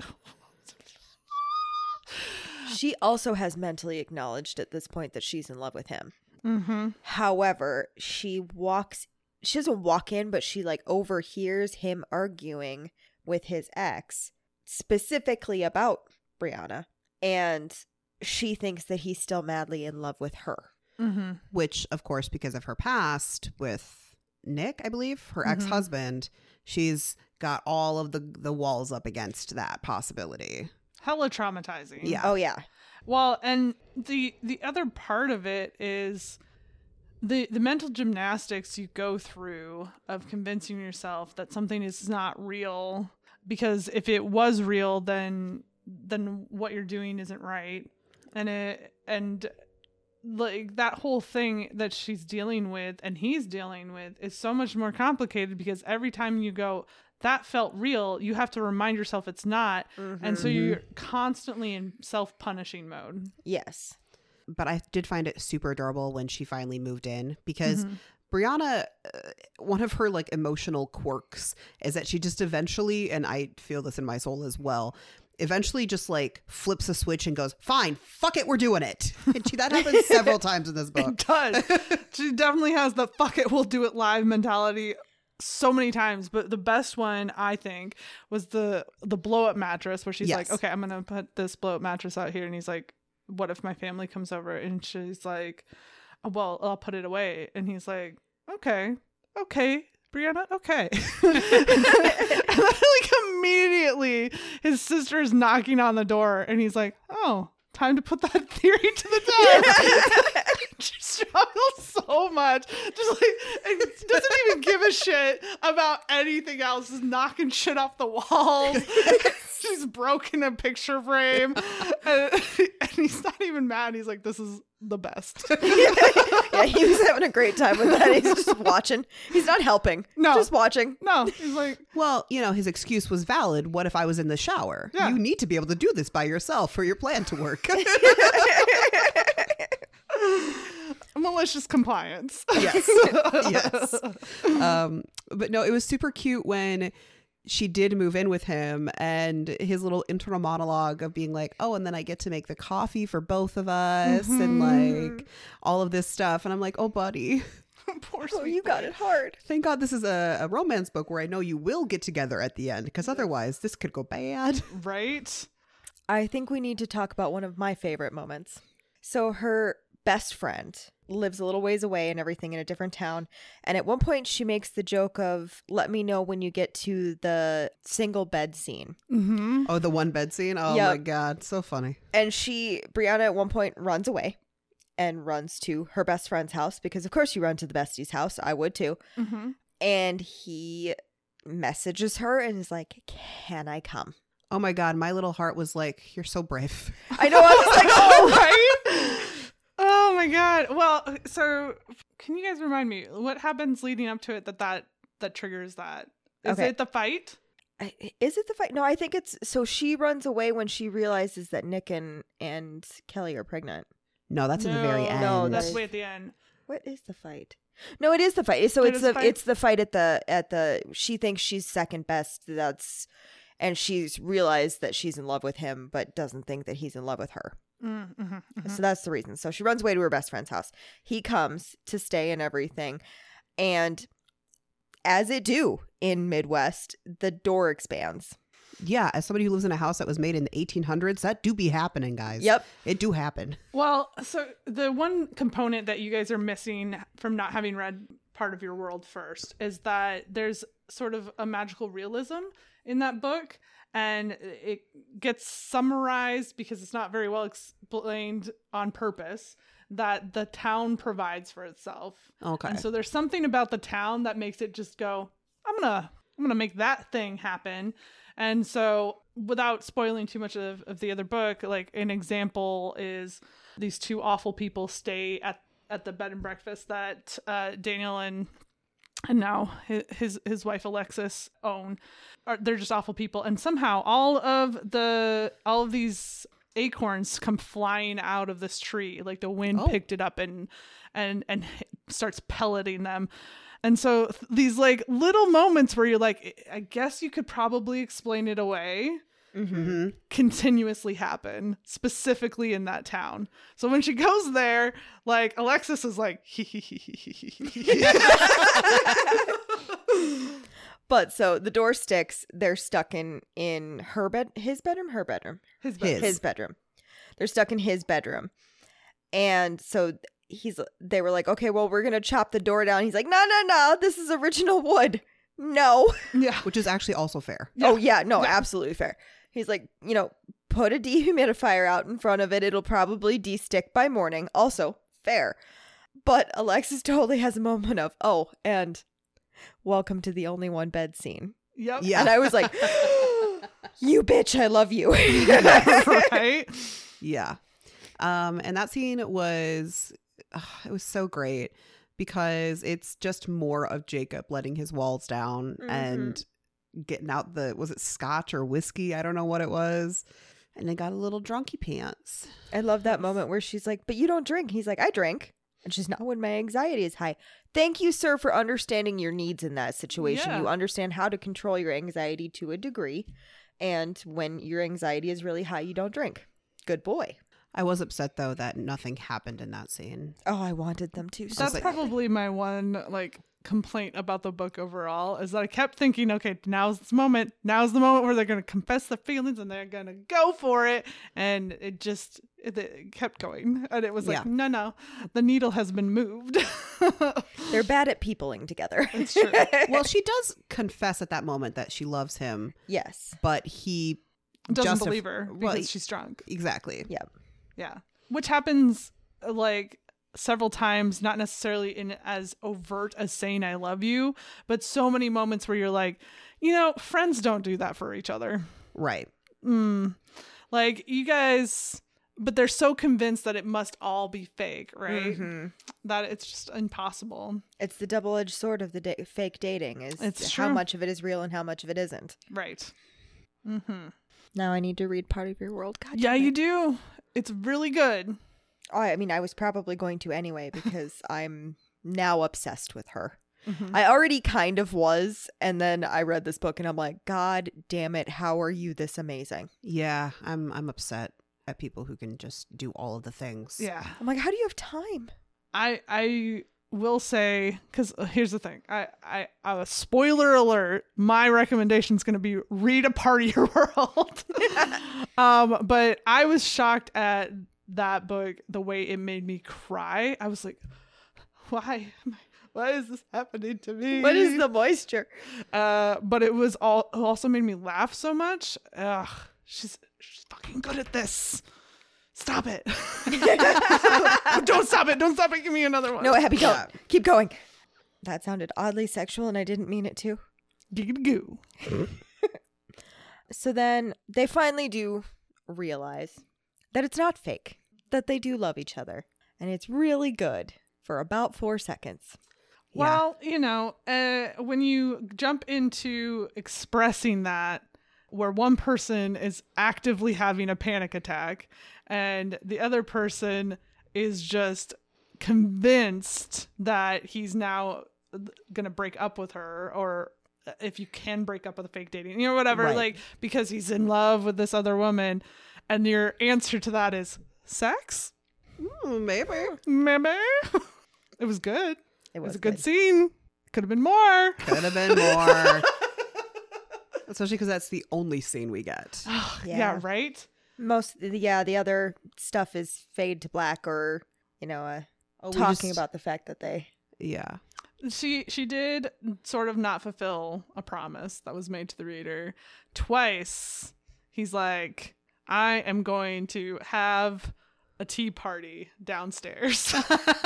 She also has mentally acknowledged at this point that she's in love with him.
mm-hmm.
However, she walks, she doesn't walk in, but she like overhears him arguing with his ex, specifically about Brianna. And she thinks that he's still madly in love with her.
Mm-hmm.
Which, of course, because of her past with Nick, I believe, her
Mhm.
ex-husband, she's got all of the, the walls up against that possibility.
Hella traumatizing.
Yeah.
Oh, yeah.
Well, and the the other part of it is the the mental gymnastics you go through of convincing yourself that something is not real, because if it was real, then then what you're doing isn't right. And it and like that whole thing that she's dealing with and he's dealing with is so much more complicated, because every time you go, that felt real, you have to remind yourself it's not. And so you're constantly in self-punishing mode.
Yes.
But I did find it super adorable when she finally moved in, because
Mhm.
Brianna, uh, one of her like emotional quirks is that she just eventually, and I feel this in my soul as well, eventually just like flips a switch and goes, fine, fuck it, we're doing it. And she, that happens several times in this book.
It does. She definitely has the fuck it, we'll do it live mentality so many times. But the best one, I think, was the the blow up mattress, where she's
Yes.
like, okay, I'm gonna put this blow up mattress out here, and he's like, what if my family comes over? And she's like, well, I'll put it away. And he's like, okay, okay, Brianna, okay. And then, like, immediately his sister is knocking on the door, and he's like, oh, time to put that theory to the test. She struggles so much, just like, and doesn't even give a shit about anything else, just knocking shit off the walls. She's broken a picture frame, and, and he's not even mad. He's like, this is the best.
Yeah, he was having a great time with that. He's just watching. He's not helping.
No.
Just watching.
No, he's like,
Well, you know, his excuse was valid. What if I was in the shower?
Yeah.
You need to be able to do this by yourself for your plan to work.
malicious compliance.
Yes. Yes. Um, but no, it was super cute when she did move in with him, and his little internal monologue of being like, oh, and then I get to make the coffee for both of us and like all of this stuff. And I'm like, oh, buddy,
Poor
Oh,
sweet
you got
boy.
it hard.
thank God this is a, a romance book where I know you will get together at the end, because otherwise this could go bad.
Right?
I think we need to talk about one of my favorite moments. So her best friend lives a little ways away and everything in a different town. And at one point she makes the joke of, let me know when you get to the single bed scene.
Mm-hmm.
Oh, the one bed scene. Oh
Yep.
my God. So funny.
And she, Brianna at one point runs away and runs to her best friend's house, because of course you run to the bestie's house. I would too.
Mm-hmm.
And he messages her and is like, can I come?
Oh my God. My little heart was like, you're so brave.
I know. I was like, oh,
right? Oh my God. Well, so can you guys remind me what happens leading up to it that that, that triggers that? Is
Okay.
it the fight?
I- Is it the fight? No, I think it's so she runs away when she realizes that Nick and, and Kelly are pregnant.
No, that's at the very
No,
end.
no,
That's
Right.
way at the end.
What is the fight? No, it is the fight. So
It
it's
is
the
fight?
it's the fight at the at the she thinks she's second best. That's and she's realized that she's in love with him, but doesn't think that he's in love with her.
Mm, mhm, mhm.
So that's the reason. So she runs away to her best friend's house. He comes to stay and everything. And as it do in Midwest, the door expands.
Yeah, as somebody who lives in a house that was made in the eighteen hundreds, that do be happening, guys.
Yep.
It do happen.
Well, so the one component that you guys are missing from not having read part of your world first is that there's sort of a magical realism in that book, and it gets summarized because it's not very well explained on purpose that the town provides for itself.
Okay.
And so there's something about the town that makes it just go, I'm gonna I'm gonna make that thing happen. And so without spoiling too much of, of the other book, like an example is these two awful people stay at, at the bed and breakfast that uh, Daniel and and now his, his his wife Alexis own. Are, they're just awful people. And somehow all of the all of these acorns come flying out of this tree. Like the wind
Oh.
picked it up and and and starts pelleting them. And so th- these like little moments where you're like, I guess you could probably explain it away,
Mm-hmm.
continuously happen, specifically in that town. So when she goes there, like Alexis is like,
But so the door sticks. They're stuck in in her bed, his bedroom, her bedroom,
his,
His.
his bedroom. They're stuck in his bedroom, and so he's. They were like, okay, well, we're gonna chop the door down. He's like, no, no, no, this is original wood. No.
Yeah.
Which is actually also fair.
Yeah.
Oh yeah, no,
Yeah.
absolutely fair. He's like, you know, put a dehumidifier out in front of it. It'll probably de-stick by morning. Also fair. But Alexis totally has a moment of, oh, and welcome to the only one bed scene.
Yep.
Yeah.
And I was like, you bitch, I love you.
Right.
Yeah. Um, and that scene was, ugh, it was so great because it's just more of Jacob letting his walls down
Mhm.
and getting out the, was it scotch or whiskey? I don't know what it was. And they got a little drunky pants.
I love that moment where she's like, but you don't drink. He's like, I drink. And she's not when my anxiety is high. Thank you, sir, for understanding your needs in that situation.
Yeah.
You understand how to control your anxiety to a degree. And when your anxiety is really high, you don't drink. Good boy.
I was upset though that nothing happened in that scene.
Oh, I wanted them to. So
That's
like-
probably my one like complaint about the book overall is that I kept thinking, okay, now's this moment. Now's the moment where they're going to confess the feelings and they're going to go for it. And it just it, it kept going. And it was like,
Yeah.
no, no, the needle has been moved.
They're bad at peopling together.
It's true.
Well, she does confess at that moment that she loves him,
Yes.
but he
Doesn't
justif-
believe her because
well,
she's drunk.
exactly.
Yeah.
Yeah. Which happens uh, like several times, not necessarily in as overt as saying I love you, but so many moments where you're like, you know, friends don't do that for each other.
Right.
Mm. Like you guys, but they're so convinced that it must all be fake, right?
Mhm.
That it's just impossible.
It's the double-edged sword of the da- fake dating is
It's
how
true.
much of it is real and how much of it isn't.
Right. Mm-hmm.
Now I need to read part of your world. God
Yeah,
damn
you
it.
do. It's really good.
Oh, I mean, I was probably going to anyway because I'm now obsessed with her.
Mhm.
I already kind of was, and then I read this book and I'm like, God damn it, how are you this amazing?
Yeah, I'm I'm upset at people who can just do all of the things.
Yeah.
I'm like, how do you have time?
I I will say, because here's the thing. I, I, I was spoiler alert. My recommendation is going to be read A Part of Your World. um, but I was shocked at that book, the way it made me cry. I was like, why? am I- Why is this happening to me?
What is the moisture?
Uh, but it was all it also made me laugh so much. Ugh, she's she's fucking good at this. Stop it! Don't stop it! Don't stop it! Give me another one.
No, Abby, don't.
Yeah.
Keep going. That sounded oddly sexual and I didn't mean it to.
Goo.
So then they finally do realize that it's not fake, that they do love each other. And it's really good for about four seconds.
Yeah.
Well, you know, uh, when you jump into expressing that, where one person is actively having a panic attack and the other person is just convinced that he's now gonna break up with her, or if you can break up with a fake dating, you know, whatever,
Right.
like because he's in love with this other woman, and your answer to that is sex.
Mm, maybe.
Maybe. It was good.
It
It was
was
a good
good.
scene. Could have been more.
Could have been more. Especially because that's the only scene we get.
yeah.
Yeah.
Right.
Most, yeah, the other stuff is fade to black, or you know, uh,
Oh, we
talking
just-
about the fact that they.
Yeah.
She she did sort of not fulfill a promise that was made to the reader twice. He's like, I am going to have a tea party downstairs.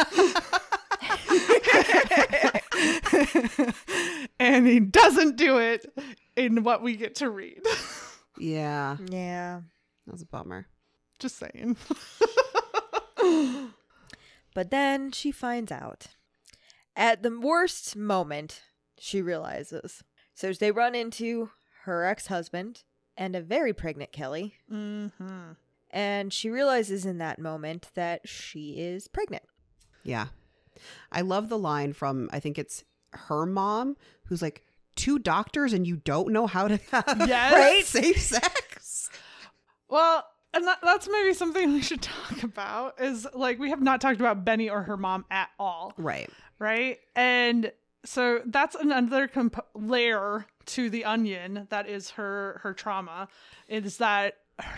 And he doesn't do it in what we get to read.
Yeah.
Yeah,
That was a bummer.
Just saying.
but then she finds out. At the worst moment, she realizes. So they run into her ex-husband and a very pregnant Kelly,
Mm-hmm.
and she realizes in that moment that she is pregnant.
Yeah. I love the line from, I think it's her mom, who's like, two doctors and you don't know how to have
Yes.
Right?
safe sex?
Well, and that, that's maybe something we should talk about is like we have not talked about Benny or her mom at all,
Right.
right? And so that's another comp- layer to the onion that is her her trauma, is that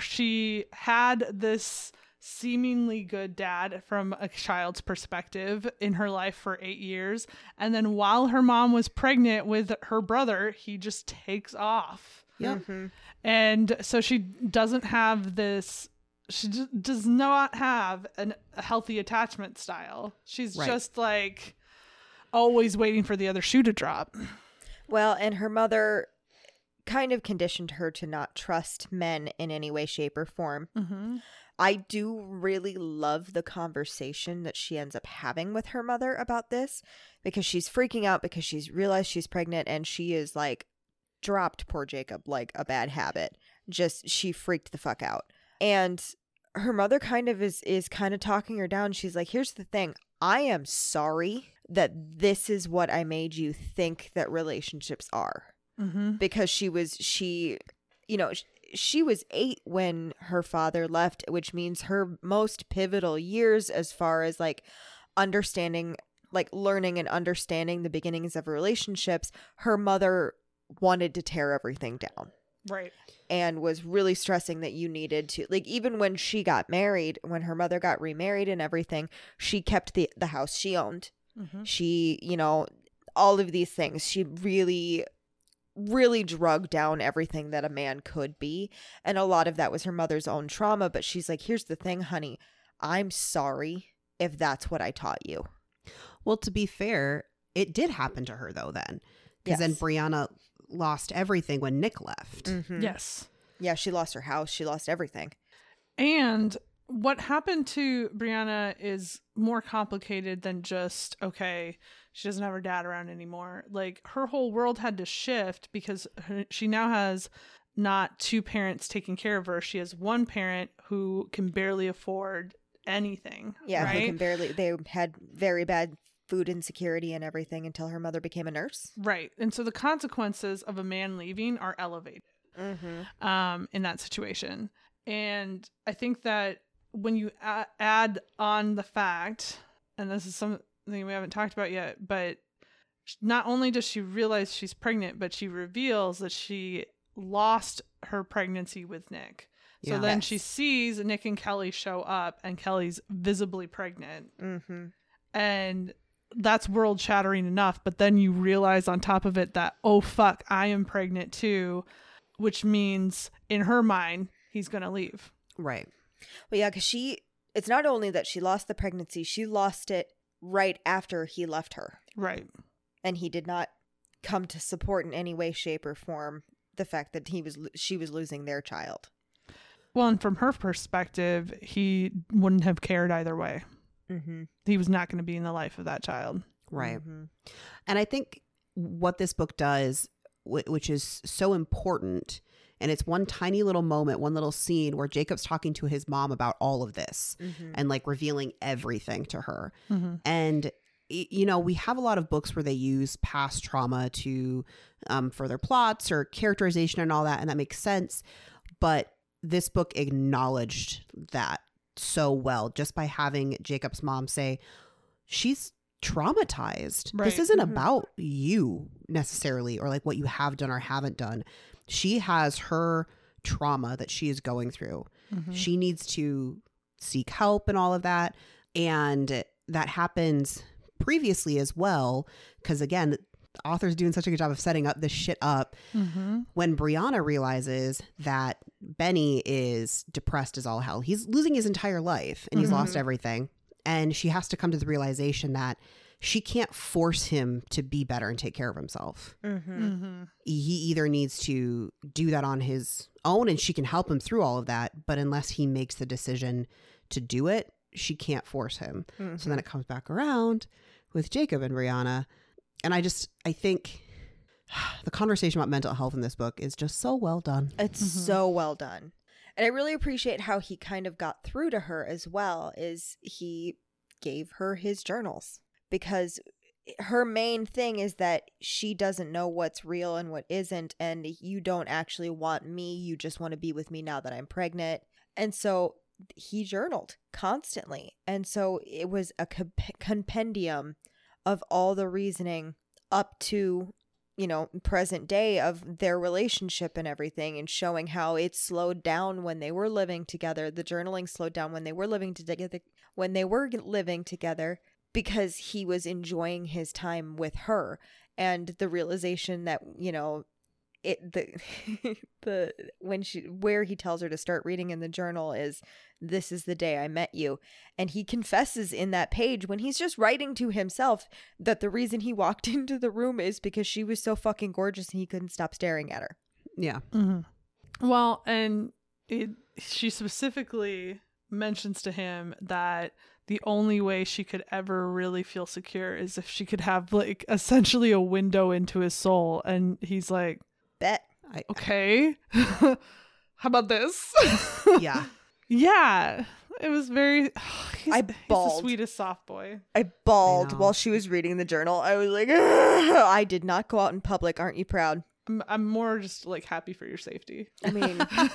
she had this seemingly good dad from a child's perspective in her life for eight years, and then while her mom was pregnant with her brother, he just takes off.
Yep.
Mm-hmm.
And so she doesn't have this, she d- does not have an, a healthy attachment style. She's
Right.
just like always waiting for the other shoe to drop.
Well, and her mother kind of conditioned her to not trust men in any way, shape, or form.
Mm-hmm.
I do really love the conversation that she ends up having with her mother about this, because she's freaking out because she's realized she's pregnant, and she is like dropped poor Jacob like a bad habit. Just she freaked the fuck out. And her mother kind of is is kind of talking her down. She's like, here's the thing. I am sorry that this is what I made you think that relationships are.
Mm-hmm.
Because she was she you know sh- she was eight when her father left, which means her most pivotal years as far as like understanding, like learning and understanding the beginnings of relationships, her mother wanted to tear everything down
Right.
and was really stressing that you needed to, like, even when she got married, when her mother got remarried and everything, she kept the the house she owned.
Mm-hmm.
She, you know, all of these things, she really really drug down everything that a man could be, and a lot of that was her mother's own trauma. But she's like, here's the thing, honey, I'm sorry if that's what I taught you.
Well, to be fair, it did happen to her though then. Because then
Yes.
Brianna lost everything when Nick left.
Mhm.
Yes.
Yeah, she lost her house, she lost everything.
And what happened to Brianna is more complicated than just, okay, she doesn't have her dad around anymore. Like, her whole world had to shift because her, she now has not two parents taking care of her. She has one parent who can barely afford anything.
Yeah, who
Right.
can barely, they had very bad food insecurity and everything until her mother became a nurse.
Right. And so the consequences of a man leaving are elevated.
Mm-hmm.
um, in that situation. And I think that when you a- add on the fact, and this is something we haven't talked about yet, but not only does she realize she's pregnant, but she reveals that she lost her pregnancy with Nick. So
Yeah.
then
Yes.
she sees Nick and Kelly show up, and Kelly's visibly pregnant.
Mm-hmm.
And that's world shattering enough. But then you realize on top of it that, oh, fuck, I am pregnant too, which means in her mind, he's going to leave.
Right.
Well, yeah, because she, it's not only that she lost the pregnancy, she lost it right after he left her.
Right.
And he did not come to support in any way, shape, or form the fact that he was she was losing their child.
Well, and from her perspective, he wouldn't have cared either way.
Mm-hmm.
He was not going to be in the life of that child.
Right.
Mm-hmm.
And I think what this book does, wh- which is so important, And it's one tiny little moment, one little scene where Jacob's talking to his mom about all of this
Mhm.
and like revealing everything to her.
Mm-hmm.
And, y- you know, we have a lot of books where they use past trauma to um, further plots or characterization and all that. And that makes sense. But this book acknowledged that so well just by having Jacob's mom say, she's traumatized.
Right.
This isn't
Mhm.
about you necessarily or like what you have done or haven't done. She has her trauma that she is going through.
Mm-hmm.
She needs to seek help and all of that. And that happens previously as well. Because again, the author's doing such a good job of setting up this shit up.
Mm-hmm.
When Brianna realizes that Benny is depressed as all hell, he's losing his entire life and he's
Mhm.
lost everything. And she has to come to the realization that she can't force him to be better and take care of himself.
Mhm.
Mm-hmm.
He either needs to do that on his own and she can help him through all of that. But unless he makes the decision to do it, she can't force him.
Mhm.
So then it comes back around with Jacob and Brianna. And I just, I think the conversation about mental health in this book is just so well done.
It's
Mhm.
so well done. And I really appreciate how he kind of got through to her as well, is he gave her his journals. Because her main thing is that she doesn't know what's real and what isn't, and you don't actually want me, you just want to be with me now that I'm pregnant. And so he journaled constantly. And so it was a comp- compendium of all the reasoning up to, you know, present day of their relationship and everything, and showing how it slowed down when they were living together. The journaling slowed down when they were living together, when they were living together, because he was enjoying his time with her, and the realization that, you know, it the the when she where he tells her to start reading in the journal is, this is the day I met you. And he confesses in that page, when he's just writing to himself, that the reason he walked into the room is because she was so fucking gorgeous and he couldn't stop staring at her.
Yeah.
Mm-hmm. Well, and it, she specifically mentions to him that the only way she could ever really feel secure is if she could have like essentially a window into his soul. And he's like,
Bet.
I,
okay, how about this?
yeah.
Yeah, it was very. He's,
I
he's the
bawled.
sweetest soft boy.
I bawled
I know.
while she was reading the journal. I was like, I did not go out in public. Aren't you proud?
I'm, I'm more just like happy for your safety.
I mean,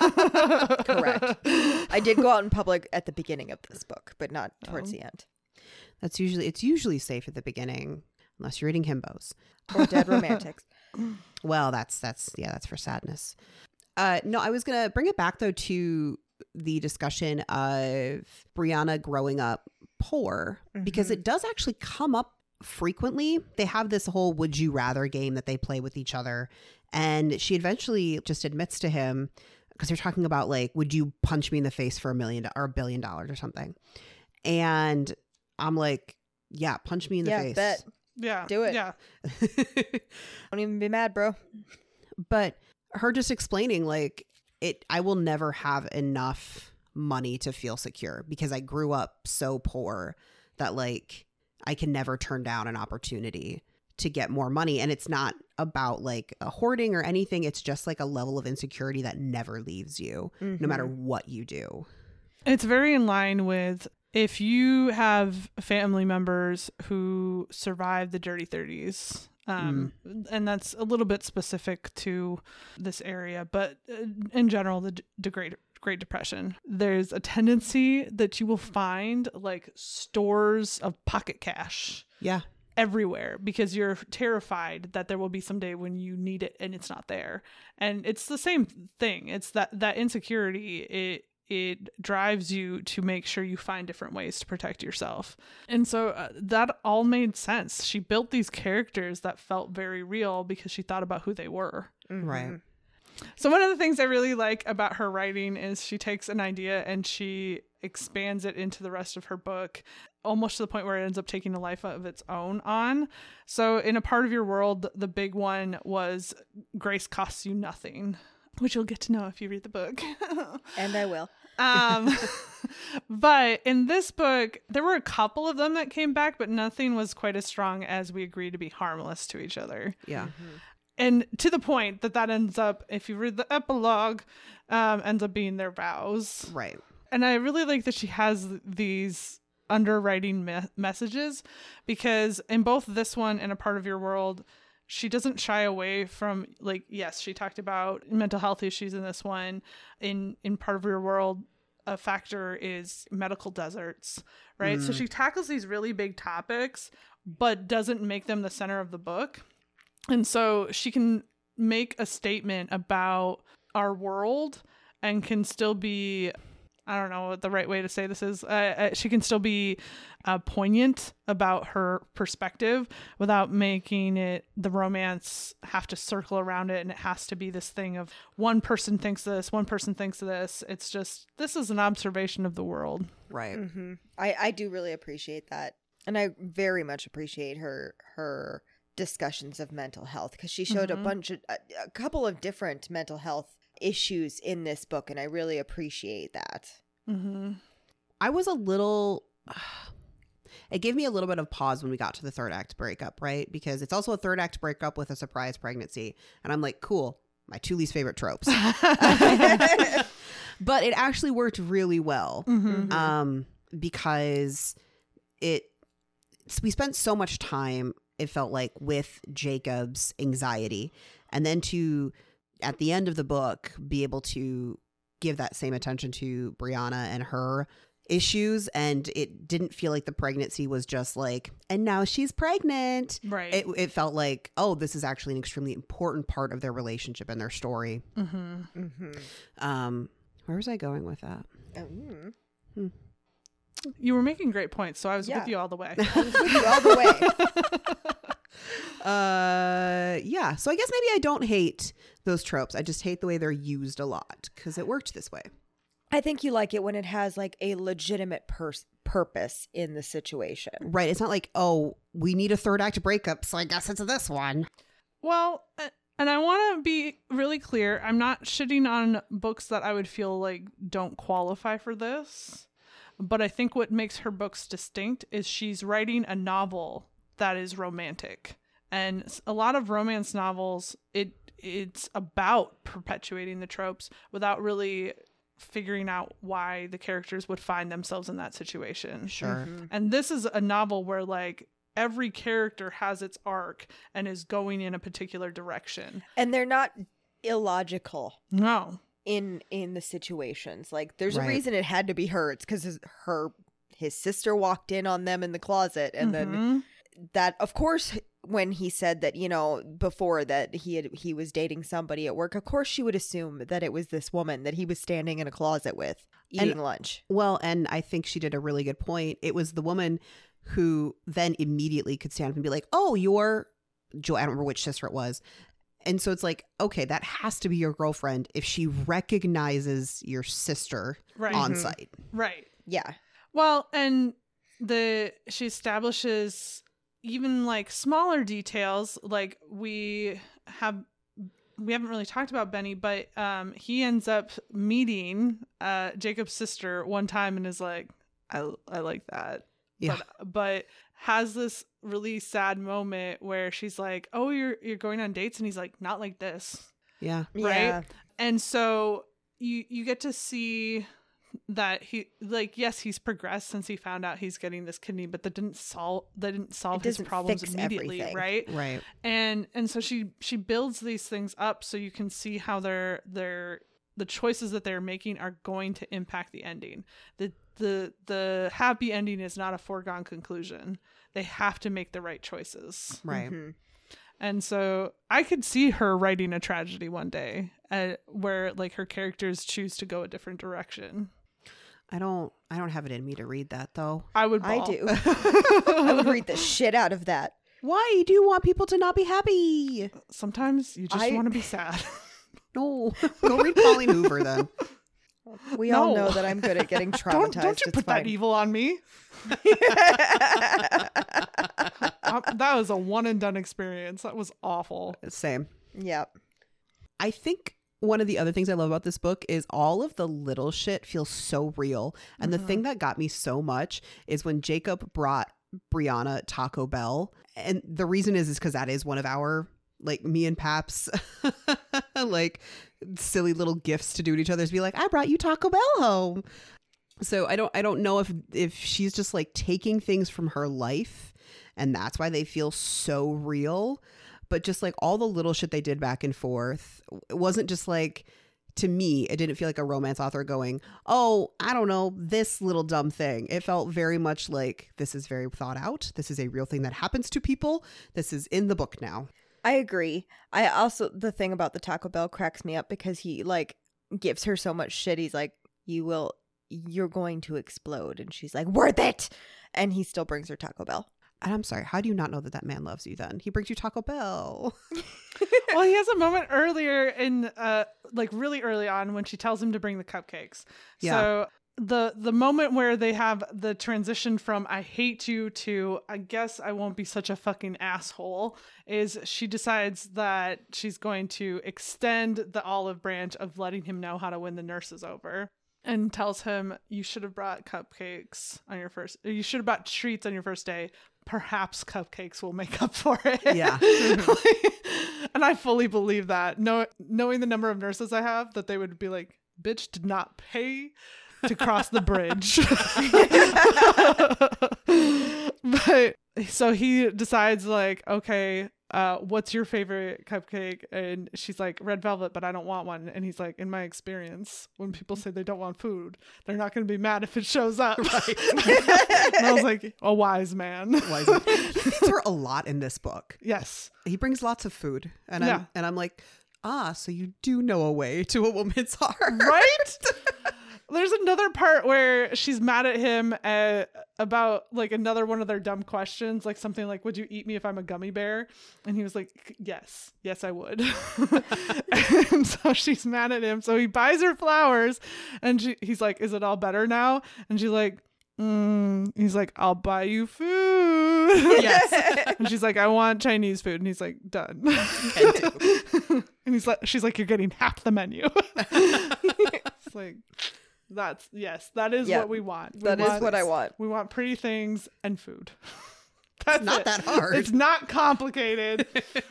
correct. I did go out in public at the beginning of this book, but not towards
Oh.
the end.
That's usually, it's usually safe at the beginning, unless you're reading himbos.
Or dead romantics.
Well, that's, that's, yeah, that's for sadness. Uh, no, I was going to bring it back though to the discussion of Brianna growing up poor, because
Mhm.
it does actually come up frequently. They have this whole would you rather game that they play with each other. And she eventually just admits to him, because they're talking about like, would you punch me in the face for a million do- or a billion dollars or something? And I'm like, yeah, punch me in the
Yeah,
face.
bet.
Yeah,
Do it.
Yeah,
Don't even be mad, bro.
But her just explaining like it, I will never have enough money to feel secure because I grew up so poor that like I can never turn down an opportunity to get more money. And it's not about like a hoarding or anything. It's just like a level of insecurity that never leaves you, no matter
Mhm.
what you do.
it's very in line with if you have family members who survived the dirty thirties. Um, and that's a little bit specific to this area, but uh, in general, the, the Great Great Depression, there's a tendency that you will find like stores of pocket cash
Yeah.
everywhere because you're terrified that there will be some day when you need it and it's not there. And it's the same thing. It's that that insecurity, it it drives you to make sure you find different ways to protect yourself. And so uh, that all made sense. She built these characters that felt very real because she thought about who they were.
Mhm.
Right.
So one of the things I really like about her writing is she takes an idea and she expands it into the rest of her book, almost to the point where it ends up taking a life of its own on. So in A Part of Your World, the big one was Grace Costs You Nothing, which you'll get to know if you read the book.
And I will.
um, but in this book, there were a couple of them that came back, but nothing was quite as strong as We Agree to Be Harmless to Each Other.
Yeah.
Mhm.
and to the point that that ends up, if you read the epilogue, um, ends up being their vows.
Right.
And I really like that she has these underwriting me- messages, because in both this one and A Part of Your World, she doesn't shy away from, like, yes, she talked about mental health issues in this one. In in Part of Your World, a factor is medical deserts, right?
Mm.
So she tackles these really big topics, but doesn't make them the center of the book. And so she can make a statement about our world and can still be, I don't know what the right way to say this is. Uh, uh, she can still be uh, poignant about her perspective without making it, the romance have to circle around it. And it has to be this thing of one person thinks this, one person thinks this. It's just, this is an observation of the world.
Right.
Mm-hmm. I, I do really appreciate that. And I very much appreciate her, her discussions of mental health, because she showed
Mm-hmm.
a bunch of, a, a couple of different mental health issues in this book. And I really appreciate that.
Mm-hmm.
I was a little, it gave me a little bit of pause when we got to the third act breakup, right? Because it's also a third act breakup with a surprise pregnancy. And I'm like, cool, my two least favorite tropes. But it actually worked really well.
Mm-hmm.
Um, because it, we spent so much time, it felt like, with Jacob's anxiety. And then to, at the end of the book, be able to give that same attention to Brianna and her issues. And it didn't feel like the pregnancy was just like, and now she's pregnant.
Right.
It, it felt like, oh, this is actually an extremely important part of their relationship and their story.
Mm-hmm.
Mm-hmm.
Um, where was I going with that?
Mm-hmm.
Hmm.
You were making great points, so I was
Yeah.
with you all the way.
I was with you all the way.
Uh, yeah. So I guess maybe I don't hate those tropes. I just hate the way they're used a lot because it worked this way.
I think you like it when it has like a legitimate pers- purpose in the situation.
Right. It's not like, oh, we need a third act breakup, so I guess it's this one.
Well, uh, and I want to be really clear. I'm not shitting on books that I would feel like don't qualify for this. But I think what makes her books distinct is she's writing a novel that is romantic. And a lot of romance novels, it it's about perpetuating the tropes without really figuring out why the characters would find themselves in that situation.
Sure.
Mhm.
And this is a novel where, like, every character has its arc and is going in a particular direction.
And they're not illogical
No.
in in the situations. Like, there's
Right.
a reason it had to be her. It's because his, her his sister walked in on them in the closet, and then
Mhm.
that, of course, when he said that, you know, before that he had he was dating somebody at work, of course she would assume that it was this woman that he was standing in a closet with eating
And-
lunch.
Well, and I think she did a really good point. It was the woman who then immediately could stand up and be like, oh, you're Joy. I don't remember which sister it was. And so it's like, okay, that has to be your girlfriend if she recognizes your sister
Right.
on
Mhm.
site.
Right.
Yeah.
Well, and the she establishes even like smaller details. Like we have we haven't really talked about Benny, but um he ends up meeting uh Jacob's sister one time and is like, I I like that.
Yeah.
But but has this really sad moment where she's like, "Oh, you're you're going on dates," and he's like, "Not like this."
Yeah.
Right?
Yeah.
And so you you get to see that he, like, yes, he's progressed since he found out he's getting this kidney, but that didn't solve that didn't solve his
doesn't
problems
fix
immediately,
everything.
right?
Right.
And and so she she builds these things up so you can see how they're they're the choices that they're making are going to impact the ending. The the the happy ending is not a foregone conclusion. They have to make the right choices.
Right.
Mhm.
And so I could see her writing a tragedy one day uh, where like her characters choose to go a different direction.
I don't I don't have it in me to read that though.
I would
I
bawl.
do. I would read the shit out of that.
Why do you want people to not be happy?
Sometimes you just
I-
want to be sad.
No. Go read Colleen Hoover then.
We all
No.
know that I'm good at getting traumatized.
don't don't you
It's
put that
fine.
evil on me. Uh, that was a one and done experience. That was awful.
Same.
Yep.
I think one of the other things I love about this book is all of the little shit feels so real. And the thing that got me so much is when Jacob brought Brianna Taco Bell. And the reason is is because that is one of our like me and Paps, like silly little gifts to do to each other, to be like, I brought you Taco Bell home. So I don't I don't know if if she's just like taking things from her life and that's why they feel so real. But just like all the little shit they did back and forth, it wasn't just like, to me, it didn't feel like a romance author going, oh, I don't know, this little dumb thing. It felt very much like this is very thought out. This is a real thing that happens to people. This is in the book now.
I agree. I also, the thing about the Taco Bell cracks me up because he like gives her so much shit. He's like, you will, you're going to explode. And she's like, worth it. And he still brings her Taco Bell.
And I'm sorry, how do you not know that that man loves you then? He brings you Taco Bell.
Well, he has a moment earlier in, uh, like really early on when she tells him to bring the cupcakes.
Yeah.
So the the moment where they have the transition from I hate you to I guess I won't be such a fucking asshole is she decides that she's going to extend the olive branch of letting him know how to win the nurses over. And tells him, you should have brought cupcakes on your first, you should have brought treats on your first day. Perhaps cupcakes will make up for it.
Yeah.
And I fully believe that. Know, knowing the number of nurses I have, that they would be like, bitch did not pay to cross the bridge. But so he decides like, okay, uh, what's your favorite cupcake? And she's like, red velvet, but I don't want one. And he's like, in my experience, when people say they don't want food, they're not going to be mad if it shows up. Right. And I was like, a wise man.
Wise man. He feeds her a lot in this book.
Yes.
He brings lots of food. And
Yeah.
I'm, and I'm like, ah, so you do know a way to a woman's heart.
Right? There's another part where she's mad at him at, about like another one of their dumb questions, like something like, would you eat me if I'm a gummy bear? And he was like, yes, yes, I would. And so she's mad at him. So he buys her flowers and she, he's like, is it all better now? And she's like, mm. He's like, I'll buy you food.
Yes.
And she's like, I want Chinese food. And he's like, done. And he's like, she's like, you're getting half the menu. It's like, that's, yes, that is
Yeah,
what we want. We
That is
want-
what I want.
We want pretty things and food. That's
not
it.
that hard.
It's not complicated.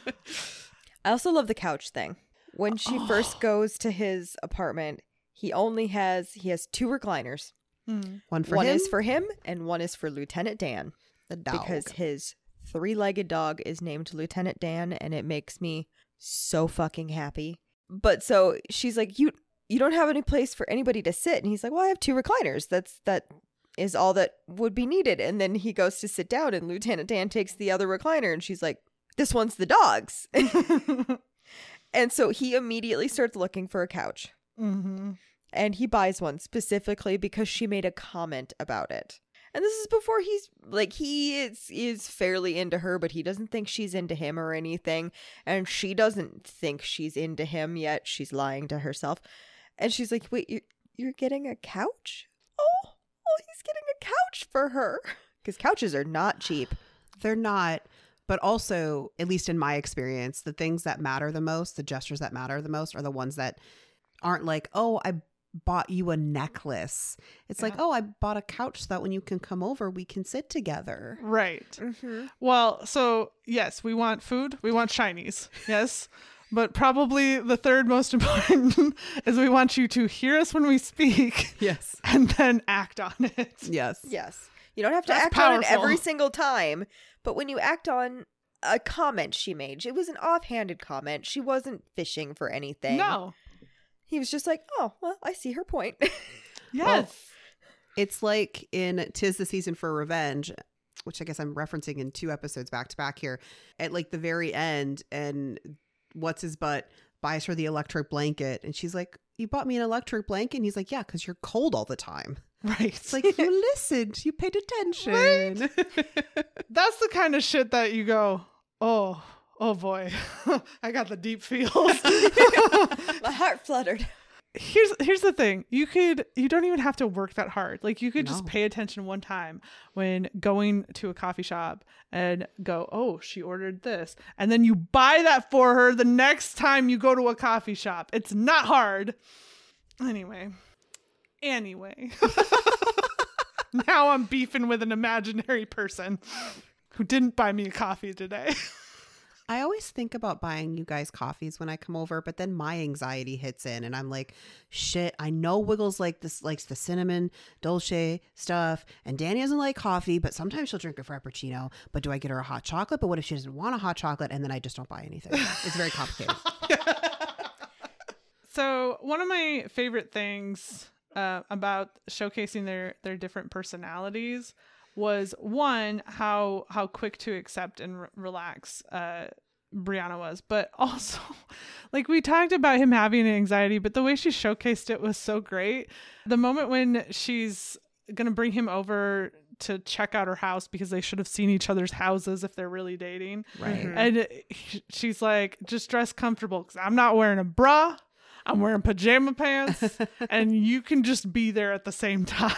I also love the couch thing. When she first goes to his apartment, he only has, he has two recliners.
Mm.
One for
one
him,
is for him and one is for Lieutenant Dan.
the dog.
Because his three-legged dog is named Lieutenant Dan, and it makes me so fucking happy. But so she's like, you you don't have any place for anybody to sit. And he's like, well, I have two recliners. That's that is all that would be needed. And then he goes to sit down and Lieutenant Dan takes the other recliner and she's like, this one's the dog's. And so he immediately starts looking for a couch.
Mm-hmm.
And he buys one specifically because she made a comment about it. And this is before he's like, he is is fairly into her, but he doesn't think she's into him or anything. And she doesn't think she's into him yet. She's lying to herself. And she's like, wait, you're, you're getting a couch? Oh, oh, he's getting a couch for her. Because couches are not cheap.
They're not. But also, at least in my experience, the things that matter the most, the gestures that matter the most are the ones that aren't like, oh, I bought you a necklace. It's
Yeah.
like, oh, I bought a couch so that when you can come over, we can sit together.
Right.
Mm-hmm.
Well, so yes, we want food. We want shinies. Yes. But probably the third most important is we want you to hear us when we speak
Yes.
and then act on it.
Yes.
Yes. You don't have to
That's
act on it
powerful.
every single time. But when you act on a comment she made, it was an offhanded comment. She wasn't fishing for anything.
No.
He was just like, oh, well, I see her point.
Yes.
It's like in 'Tis the Season for Revenge, which I guess I'm referencing in two episodes back to back here, at like the very end, and what's his butt buys her the electric blanket, and she's like, you bought me an electric blanket? And he's like, yeah, because you're cold all the time.
Right.
It's like, you listened, you paid attention.
That's the kind of shit that you go, oh, oh boy, I got the deep feels.
My heart fluttered.
Here's here's the thing. You could you don't even have to work that hard. Like you could just
No.
pay attention one time when going to a coffee shop and go, "Oh, she ordered this." And then you buy that for her the next time you go to a coffee shop. It's not hard. Anyway. Anyway. Now I'm beefing with an imaginary person who didn't buy me a coffee today.
I always think about buying you guys coffees when I come over, but then my anxiety hits in and I'm like, shit, I know Wiggles like this likes the cinnamon dolce stuff and Danny doesn't like coffee, but sometimes she'll drink a frappuccino. But do I get her a hot chocolate? But what if she doesn't want a hot chocolate? And then I just don't buy anything. It's very complicated.
So one of my favorite things uh, about showcasing their their different personalities was one, how how quick to accept and re- relax uh, Brianna was, but also like we talked about him having anxiety, but the way she showcased it was so great. The moment when she's gonna bring him over to check out her house because they should have seen each other's houses if they're really dating,
Right.
Mhm.
and he- she's like, just dress comfortable because I'm not wearing a bra. I'm wearing pajama pants, and you can just be there at the same time.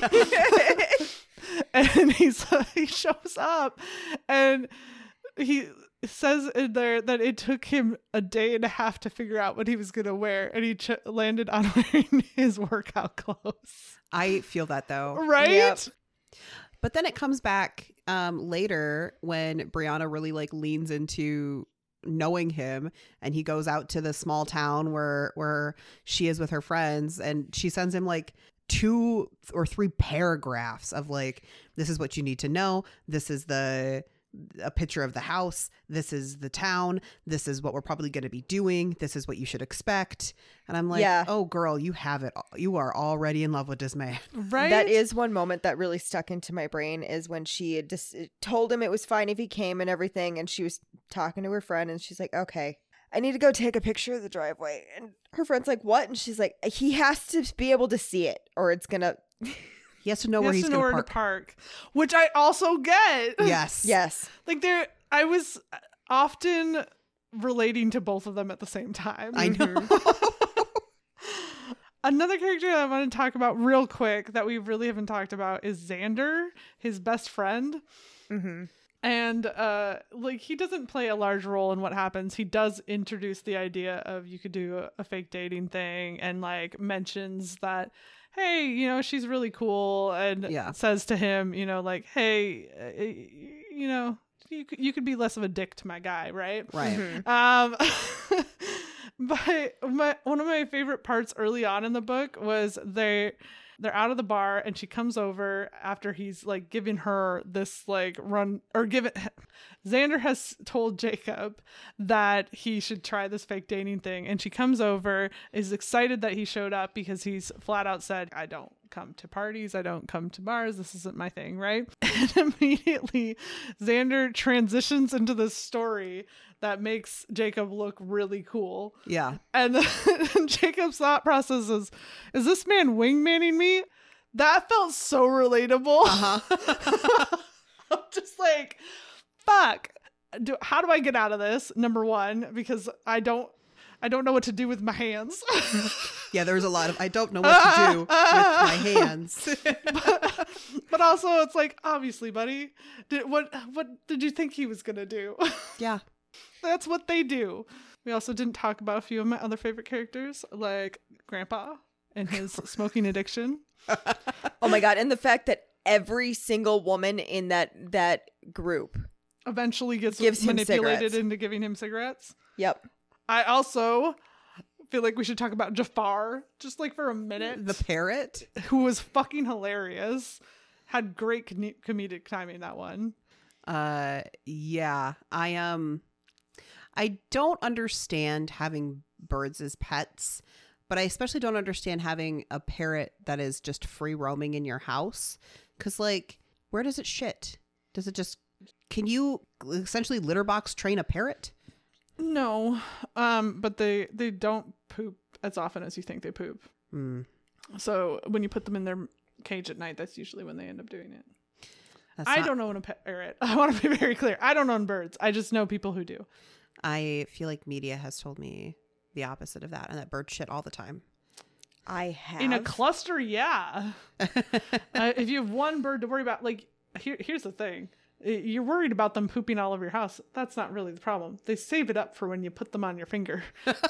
And he's he shows up, and he says in there that it took him a day and a half to figure out what he was gonna wear, and he ch- landed on wearing his workout clothes.
I feel that though.
Right?
Yep.
But then it comes back um, later when Brianna really like leans into knowing him, and he goes out to the small town where where she is with her friends, and she sends him like two or three paragraphs of like, this is what you need to know, this is the a picture of the house, this is the town, this is what we're probably going to be doing, this is what you should expect. And I'm like,
Yeah.
oh girl, you have it, you are already in love with this man.
Right?
That is one moment that really stuck into my brain, is when she had just told him it was fine if he came and everything, and she was talking to her friend and she's like, okay, I need to go take a picture of the driveway. And her friend's like, what? And she's like, he has to be able to see it or it's gonna
He has to know
He
where
has
he's
to know
going
where
to
to
park.
park, which I also get.
Yes.
yes.
Like there, I was often relating to both of them at the same time.
I know.
Another character that I want to talk about real quick that we really haven't talked about is Xander, his best friend.
Mm-hmm.
And uh, like he doesn't play a large role in what happens. He does introduce the idea of you could do a, a fake dating thing, and like mentions that, hey, you know, she's really cool, and
Yeah.
says to him, you know, like, hey, uh, you know, you could, you could be less of a dick to my guy, right?
Right.
Mhm.
Um, but my one of my favorite parts early on in the book was they they're out of the bar and she comes over after he's like giving her this like run or give it. Xander has told Jacob that he should try this fake dating thing, and she comes over, is excited that he showed up because he's flat out said, I don't come to parties, I don't come to bars, this isn't my thing, right? And immediately Xander transitions into this story that makes Jacob look really cool.
Yeah.
And then Jacob's thought process is, is this man wingmanning me? That felt so relatable.
Uh-huh.
I'm just like, fuck. Do, how do I get out of this? Number one, because I don't I don't know what to do with my hands.
Yeah, there's a lot of I don't know what to do with my hands.
but, but also it's like, obviously, buddy, did what what did you think he was gonna do?
Yeah.
That's what they do. We also didn't talk about a few of my other favorite characters, like Grandpa and his smoking addiction.
Oh my god, and the fact that every single woman in that that group.
Eventually gets
Gives him
manipulated
cigarettes.
into giving him cigarettes.
Yep.
I also feel like we should talk about Jafar just like for a minute.
The parrot.
Who was fucking hilarious. Had great com- comedic timing, that one.
Uh yeah. I um I don't understand having birds as pets, but I especially don't understand having a parrot that is just free roaming in your house. Cause like, where does it shit? Does it just can you essentially litter box train a parrot?
No. Um, but they they don't poop as often as you think they poop.
Hmm.
So when you put them in their cage at night, that's usually when they end up doing it.
That's
I
not-
don't own a parrot. I want to be very clear. I don't own birds. I just know people who do.
I feel like media has told me the opposite of that, and that birds shit all the time.
I have.
In a cluster, yeah. uh, if you have one bird to worry about, like, here, here's the thing. You're worried about them pooping all over your house. That's not really the problem. They save it up for when you put them on your finger.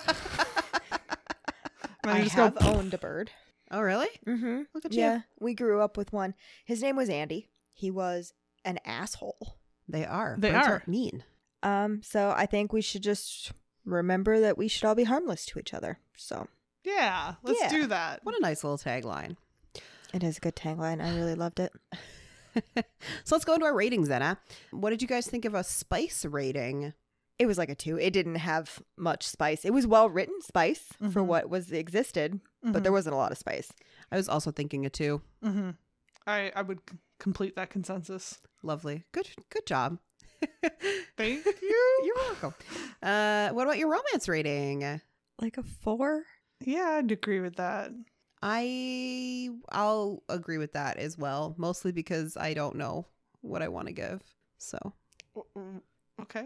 I
just
have
go,
owned a bird.
Oh, really?
Mm-hmm.
Look at you.
Yeah, we grew up with one. His name was Andy. He was an asshole.
They are.
They
Birds
are.
mean.
Um, so I think we should just remember that we should all be harmless to each other. So
Yeah, let's
Yeah.
do that.
What a nice little tagline.
it is a good tagline. I really loved it.
So let's go into our ratings, Anna. What did you guys think of a spice rating?
It was like a two. It didn't have much spice. It was well written spice for
Mhm.
what was existed,
Mhm.
but there wasn't a lot of spice.
I was also thinking a two.
Mm-hmm. I I would c- complete that consensus.
Lovely. Good good job.
Thank you.
You're welcome. Uh, what about your romance rating?
Like a four?
Yeah, I'd agree with that.
I I'll agree with that as well, mostly because I don't know what I want to give. So
Okay.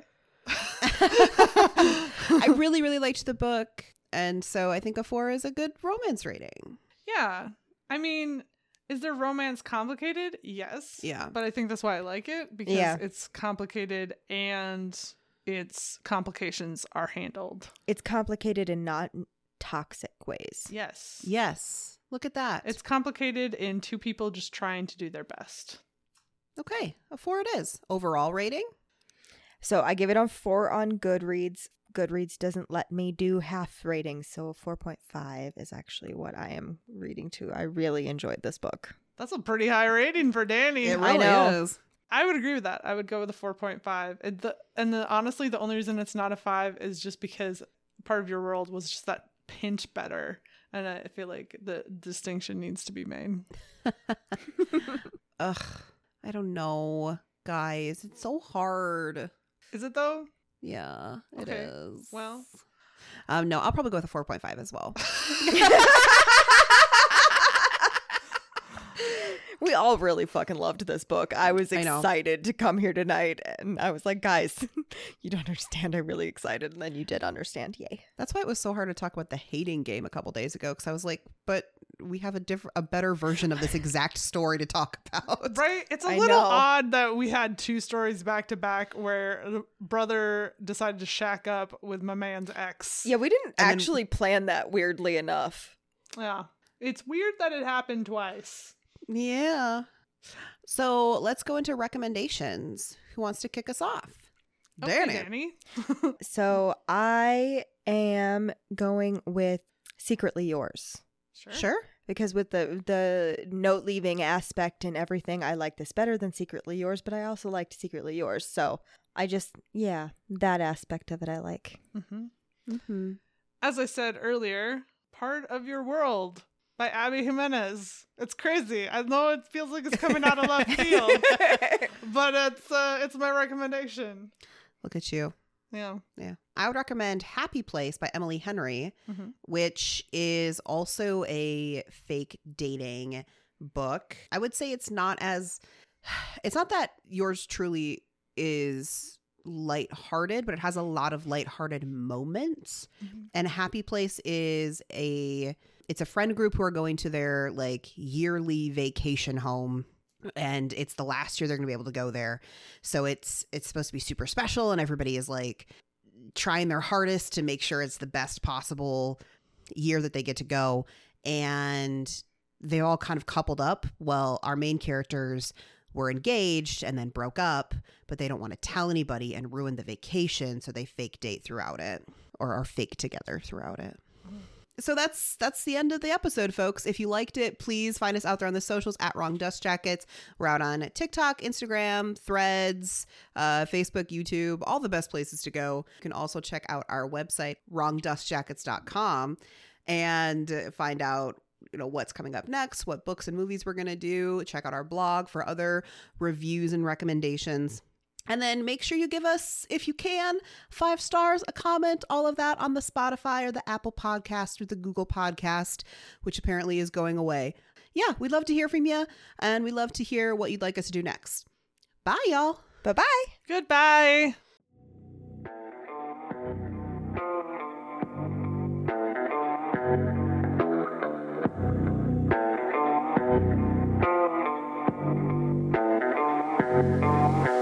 I really really liked the book, and so I think a four is a good romance rating.
Yeah. I mean, is their romance complicated? Yes.
Yeah.
But I think that's why I like it, because
Yeah.
it's complicated and its complications are handled.
It's complicated in not toxic ways.
Yes.
Yes. Look at that.
It's complicated in two people just trying to do their best.
Okay. A four it is. Overall rating?
So I give it on four on Goodreads. Goodreads doesn't let me do half ratings, so four point five is actually what I am reading to. I really enjoyed this book.
That's a pretty high rating for Danny.
It
I
really
know.
is.
I would agree with that. I would go with a four point five. And the and the honestly, the only reason it's not a five is just because part of your world was just that pinch better, and I feel like the distinction needs to be made.
Ugh. I don't know, guys. It's so hard.
Is it though?
Yeah, it
Okay.
is.
Well.
um, no, I'll probably go with a four point five as well.
We all really fucking loved this book. I was
I know.
excited to come here tonight, and I was like, guys, you don't understand. I'm really excited. And then you did understand. Yay.
That's why it was so hard to talk about the hating game a couple days ago, because I was like, but we have a different, a better version of this exact story to talk about.
Right? It's a
I
little
know.
odd that we had two stories back to back where the brother decided to shack up with my man's ex.
Yeah, we didn't
And then-
actually plan that, weirdly enough.
Yeah. It's weird that it happened twice.
Yeah. So let's go into recommendations. Who wants to kick us off?
Okay,
Danny.
Danny.
So I am going with Secretly Yours.
Sure.
Sure.
Because with the the note leaving aspect and everything, I like this better than Secretly Yours, but I also liked Secretly Yours. So I just, yeah, that aspect of it I like.
Mm-hmm.
Mm-hmm.
As I said earlier, Part of Your World by Abby Jimenez. It's crazy. I know it feels like it's coming out of left field, but it's uh, it's my recommendation.
Look at you.
Yeah.
Yeah. I would recommend Happy Place by Emily Henry,
Mm-hmm.
which is also a fake dating book. I would say it's not as, it's not that Yours Truly is lighthearted, but it has a lot of lighthearted moments.
Mm-hmm.
And Happy Place is a, it's a friend group who are going to their like yearly vacation home. And it's the last year they're going to be able to go there. So it's it's supposed to be super special, and everybody is like trying their hardest to make sure it's the best possible year that they get to go. And they all kind of coupled up. Well, our main characters were engaged and then broke up, but they don't want to tell anybody and ruin the vacation, so they fake date throughout it, or are fake together throughout it. So that's that's the end of the episode, folks. If you liked it, please find us out there on the socials at Wrong Dust Jackets. We're out on TikTok, Instagram, Threads, uh, Facebook, YouTube, all the best places to go. You can also check out our website, wrong dust jackets dot com, and find out, you know, what's coming up next, what books and movies we're going to do. Check out our blog for other reviews and recommendations. And then make sure you give us, if you can, five stars, a comment, all of that on the Spotify or the Apple Podcast or the Google Podcast, which apparently is going away. Yeah, we'd love to hear from you, and we'd love to hear what you'd like us to do next. Bye, y'all.
Bye-bye.
Goodbye.
Thank you.